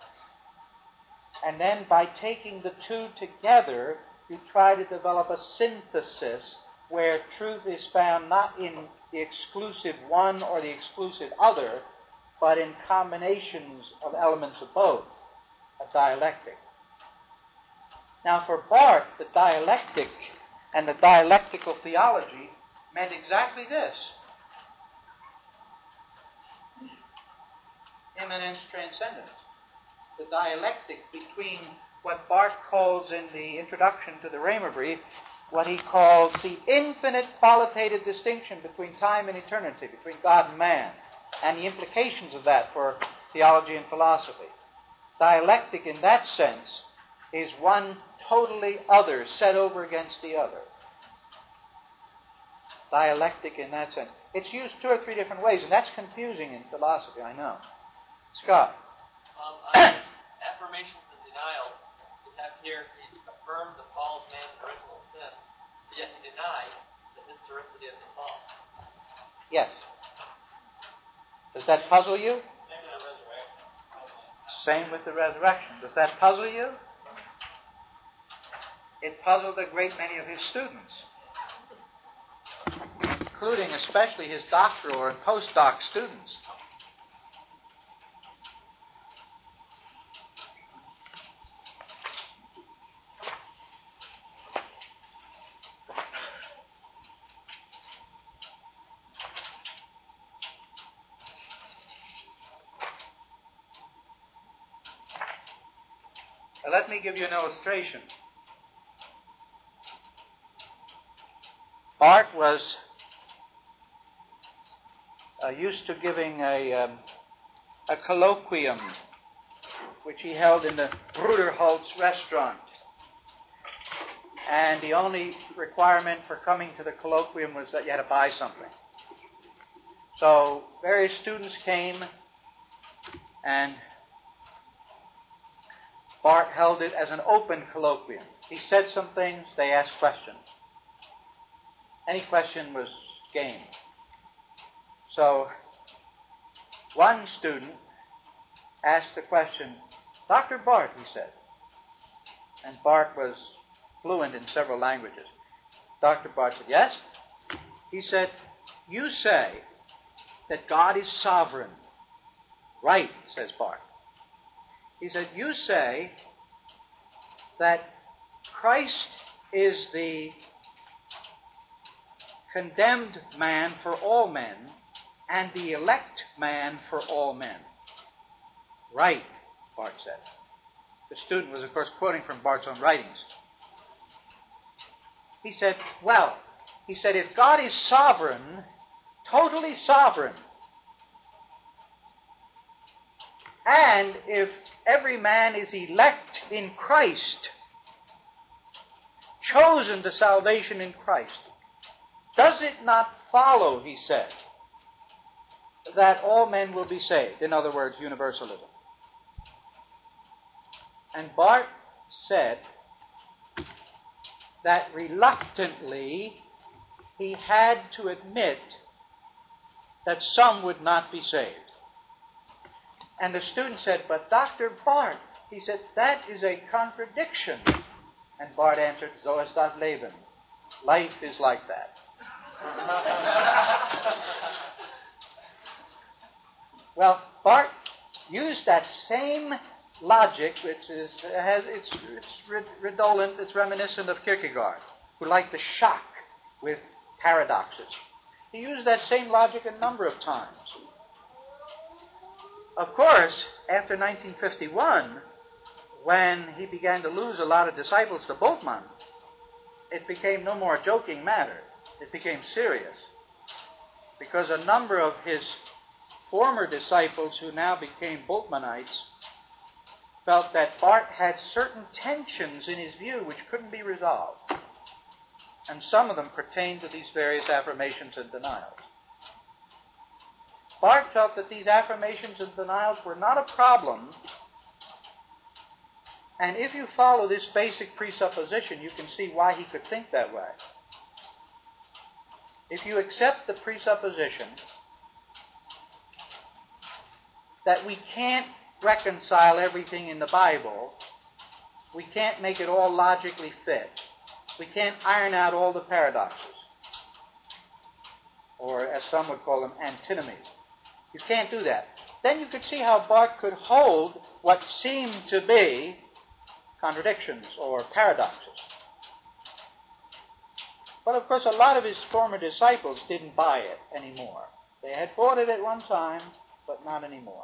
And then by taking the two together, you try to develop a synthesis where truth is found not in the exclusive one or the exclusive other, but in combinations of elements of both, a dialectic. Now for Barth, the dialectic and the dialectical theology meant exactly this. Immanence transcendence. The dialectic between what Barth calls in the introduction to the Raymer Brief, what he calls the infinite qualitative distinction between time and eternity, between God and man, and the implications of that for theology and philosophy. Dialectic in that sense is one totally other set over against the other. Dialectic in that sense. It's used two or three different ways, and that's confusing in philosophy, I know. Scott. Um, uh, affirmations and denials. We have here, he affirmed the fall of man's original sin, yet he denied the historicity of the fall. Yes. Does that puzzle you? Same with the resurrection. Does that puzzle you? It puzzled a great many of his students, including especially his doctoral or postdoc students. Now, let me give you an illustration. Barth was uh, used to giving a, um, a colloquium, which he held in the Bruderholz restaurant. And the only requirement for coming to the colloquium was that you had to buy something. So various students came, and Barth held it as an open colloquium. He said some things, they asked questions. Any question was game. So one student asked the question, Doctor Barth, he said. And Barth was fluent in several languages. Doctor Barth said, yes? He said, you say that God is sovereign. Right, says Barth. He said, you say that Christ is the condemned man for all men and the elect man for all men. Right, Barth said. The student was, of course, quoting from Barth's own writings. He said, well, he said, if God is sovereign, totally sovereign, and if every man is elect in Christ, chosen to salvation in Christ, does it not follow, he said, that all men will be saved? In other words, universalism. And Barth said that reluctantly he had to admit that some would not be saved. And the student said, but Doctor Barth, he said, that is a contradiction. And Barth answered, so ist das Leben. Life is like that. Well, Barth used that same logic, which is has it's, it's redolent, it's reminiscent of Kierkegaard, who liked to shock with paradoxes. He used that same logic a number of times. Of course, after nineteen fifty-one, when he began to lose a lot of disciples to Bultmann, it became no more a joking matter. It became serious. Because a number of his former disciples who now became Bultmannites felt that Barth had certain tensions in his view which couldn't be resolved. And some of them pertained to these various affirmations and denials. Barth felt that these affirmations and denials were not a problem, and if you follow this basic presupposition, you can see why he could think that way. If you accept the presupposition that we can't reconcile everything in the Bible, we can't make it all logically fit, we can't iron out all the paradoxes, or as some would call them, antinomies. You can't do that. Then you could see how Barth could hold what seemed to be contradictions or paradoxes. But of course, a lot of his former disciples didn't buy it anymore. They had bought it at one time, but not anymore.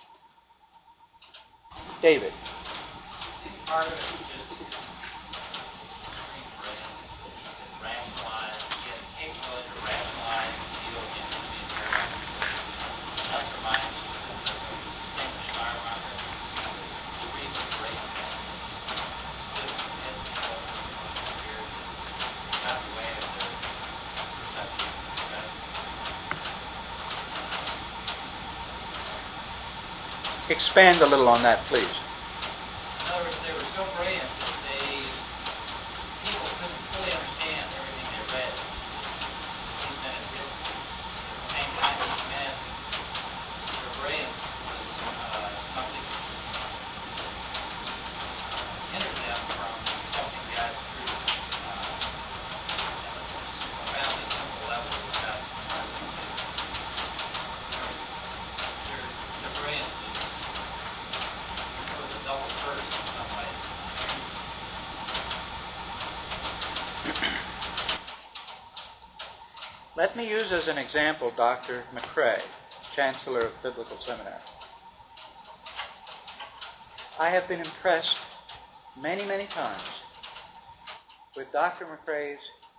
David. I think part of it was just extreme brilliance, just rationalize, he had the capability to rationalize and deal into these paradoxes. That's reminds me of the Saint Schleiermacher, the reason for it. Just as people here, not the way of their perception of the Expand a little on that, please. In other words, they were so brilliant that they, people couldn't fully understand everything they read. These men had written. At the same time, these men, their brilliance was uh, something that uh, hindered them from accepting God's truth uh, at a profoundly simple level without their, their brilliance was a double curse in some ways. Let me use as an example Doctor McCrae, Chancellor of Biblical Seminary. I have been impressed many, many times with Doctor McCrae's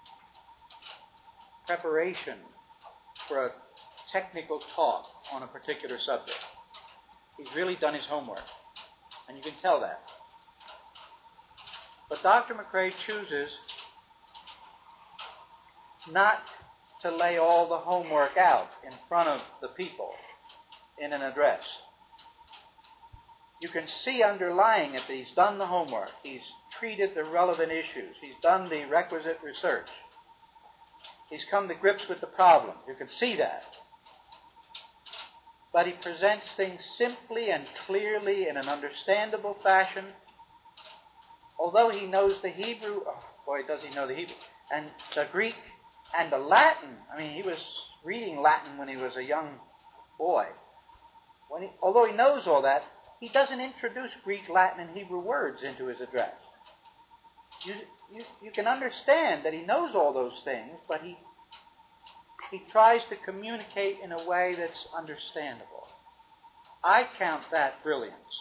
preparation for a technical talk on a particular subject. He's really done his homework, and you can tell that. But Doctor McCrae chooses not to lay all the homework out in front of the people in an address. You can see underlying it that he's done the homework, he's treated the relevant issues, he's done the requisite research, he's come to grips with the problem. You can see that. But he presents things simply and clearly in an understandable fashion. Although he knows the Hebrew, oh boy, does he know the Hebrew, and the Greek and the Latin. I mean, he was reading Latin when he was a young boy. When he, although he knows all that, he doesn't introduce Greek, Latin, and Hebrew words into his address. You, you, you can understand that he knows all those things, but he He tries to communicate in a way that's understandable. I count that brilliance.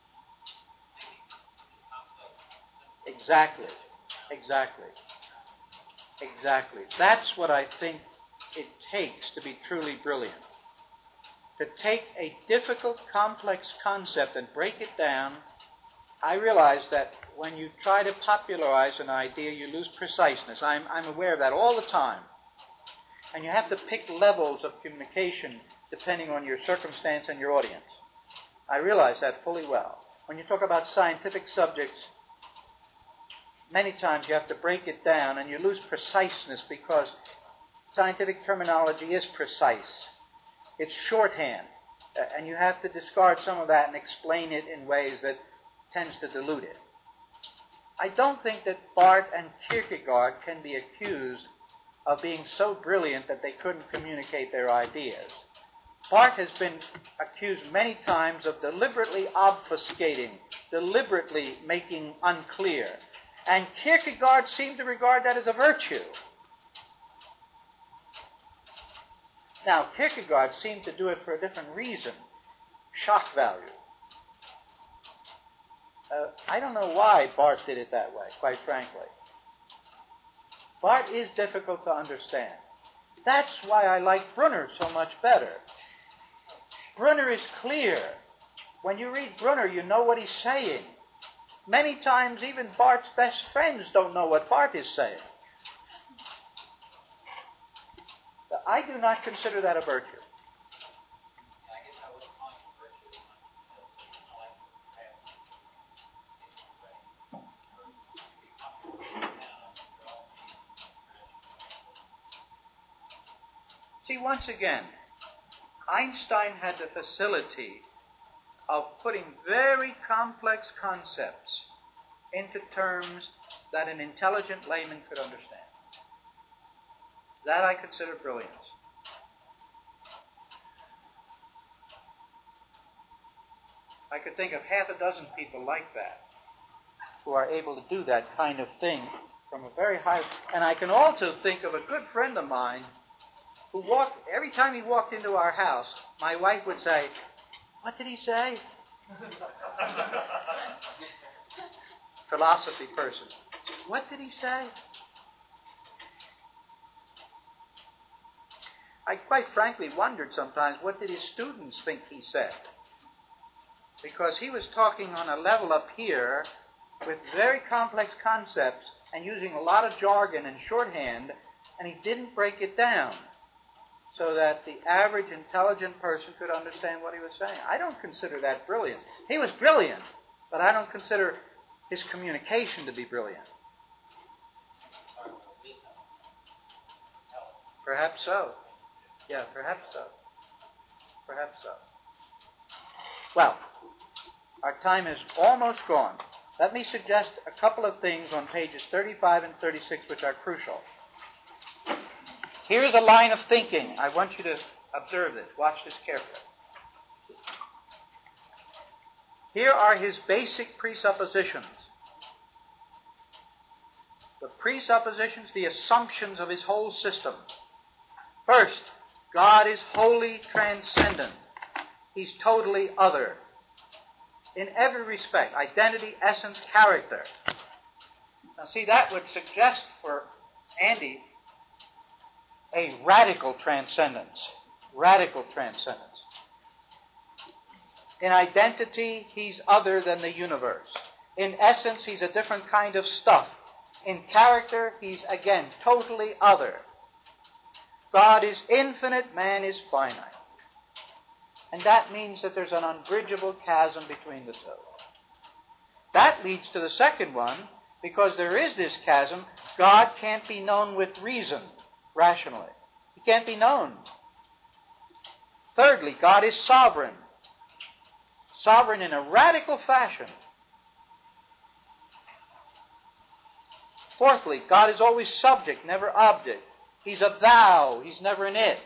Exactly. Exactly. Exactly. That's what I think it takes to be truly brilliant. To take a difficult, complex concept and break it down. I realize that when you try to popularize an idea, you lose preciseness. I'm, I'm aware of that all the time. And you have to pick levels of communication depending on your circumstance and your audience. I realize that fully well. When you talk about scientific subjects, many times you have to break it down and you lose preciseness because scientific terminology is precise. It's shorthand. And you have to discard some of that and explain it in ways that tends to dilute it. I don't think that Barth and Kierkegaard can be accused of being so brilliant that they couldn't communicate their ideas. Barth has been accused many times of deliberately obfuscating, deliberately making unclear. And Kierkegaard seemed to regard that as a virtue. Now, Kierkegaard seemed to do it for a different reason. Shock value. Uh, I don't know why Barth did it that way, quite frankly. Barth is difficult to understand. That's why I like Brunner so much better. Brunner is clear. When you read Brunner, you know what he's saying. Many times, even Barth's best friends don't know what Barth is saying. I do not consider that a virtue. I guess I was calling it virtue. I like See, once again, Einstein had the facility of putting very complex concepts into terms that an intelligent layman could understand. That I consider brilliance. I could think of half a dozen people like that who are able to do that kind of thing from a very high... And I can also think of a good friend of mine who walked... Every time he walked into our house, my wife would say, "What did he say?" Philosophy person. "What did he say?" I quite frankly wondered sometimes, what did his students think he said? Because he was talking on a level up here with very complex concepts and using a lot of jargon and shorthand, and he didn't break it down so that the average intelligent person could understand what he was saying. I don't consider that brilliant. He was brilliant, but I don't consider his communication to be brilliant. Perhaps so. Yeah, perhaps so. Perhaps so. Well, our time is almost gone. Let me suggest a couple of things on pages thirty-five and thirty-six which are crucial. Here's a line of thinking. I want you to observe this. Watch this carefully. Here are his basic presuppositions. The presuppositions, the assumptions of his whole system. First, God is wholly transcendent. He's totally other. In every respect, identity, essence, character. Now see, that would suggest for Andy a radical transcendence. Radical transcendence. In identity, he's other than the universe. In essence, he's a different kind of stuff. In character, he's again totally other. God is infinite, man is finite. And that means that there's an unbridgeable chasm between the two. That leads to the second one, because there is this chasm, God can't be known with reason, rationally. He can't be known. Thirdly, God is sovereign. Sovereign in a radical fashion. Fourthly, God is always subject, never object. He's a thou, he's never an it.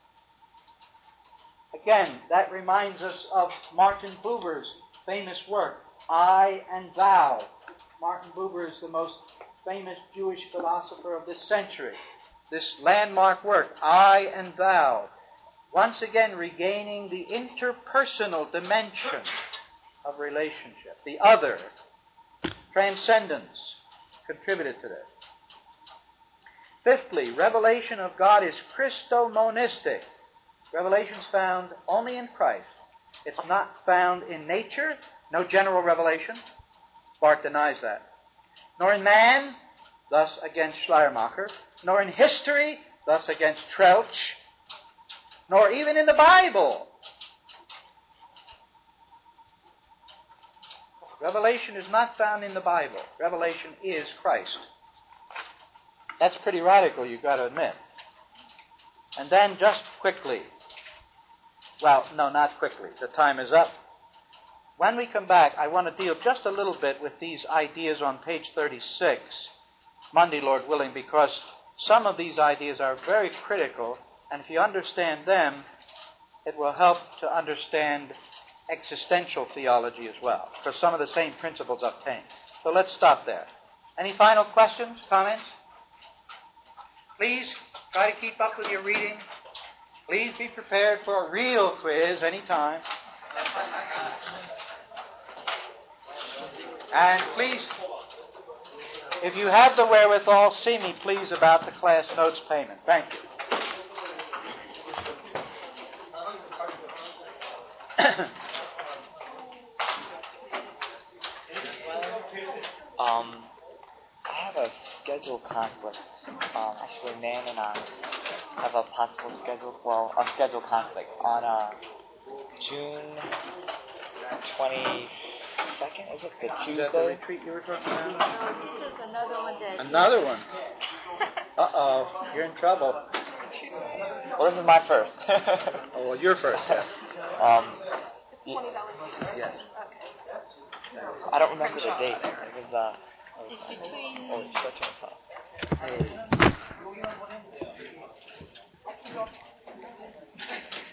Again, that reminds us of Martin Buber's famous work, I and Thou. Martin Buber is the most famous Jewish philosopher of this century. This landmark work, I and Thou, once again regaining the interpersonal dimension of relationship. The other, transcendence, contributed to this. Fifthly, revelation of God is Christomonistic. Revelation is found only in Christ. It's not found in nature, no general revelation. Barth denies that. Nor in man, thus against Schleiermacher. Nor in history, thus against Troeltsch. Nor even in the Bible. Revelation is not found in the Bible. Revelation is Christ. That's pretty radical, you've got to admit. And then just quickly, well, no, not quickly, the time is up. When we come back, I want to deal just a little bit with these ideas on page thirty-six, Monday, Lord willing, because some of these ideas are very critical, and if you understand them, it will help to understand existential theology as well, because some of the same principles obtain. So let's stop there. Any final questions, comments? Please try to keep up with your reading. Please be prepared for a real quiz anytime. And please, if you have the wherewithal, see me please about the class notes payment. Thank you. Um, I have a schedule conflict. Um, actually, Nan and I have a possible schedule, well, a schedule conflict on uh, June twenty-second, is it? The Tuesday? Is that the retreat you were talking about? No, this is another one that. Another one. Uh-oh, you're in trouble. Well, this is my first. Oh, well, you're first, yeah. um, It's twenty dollars. Yes. Okay. I don't remember the date. It was, uh... It's between. Oh, it's short term. Hey.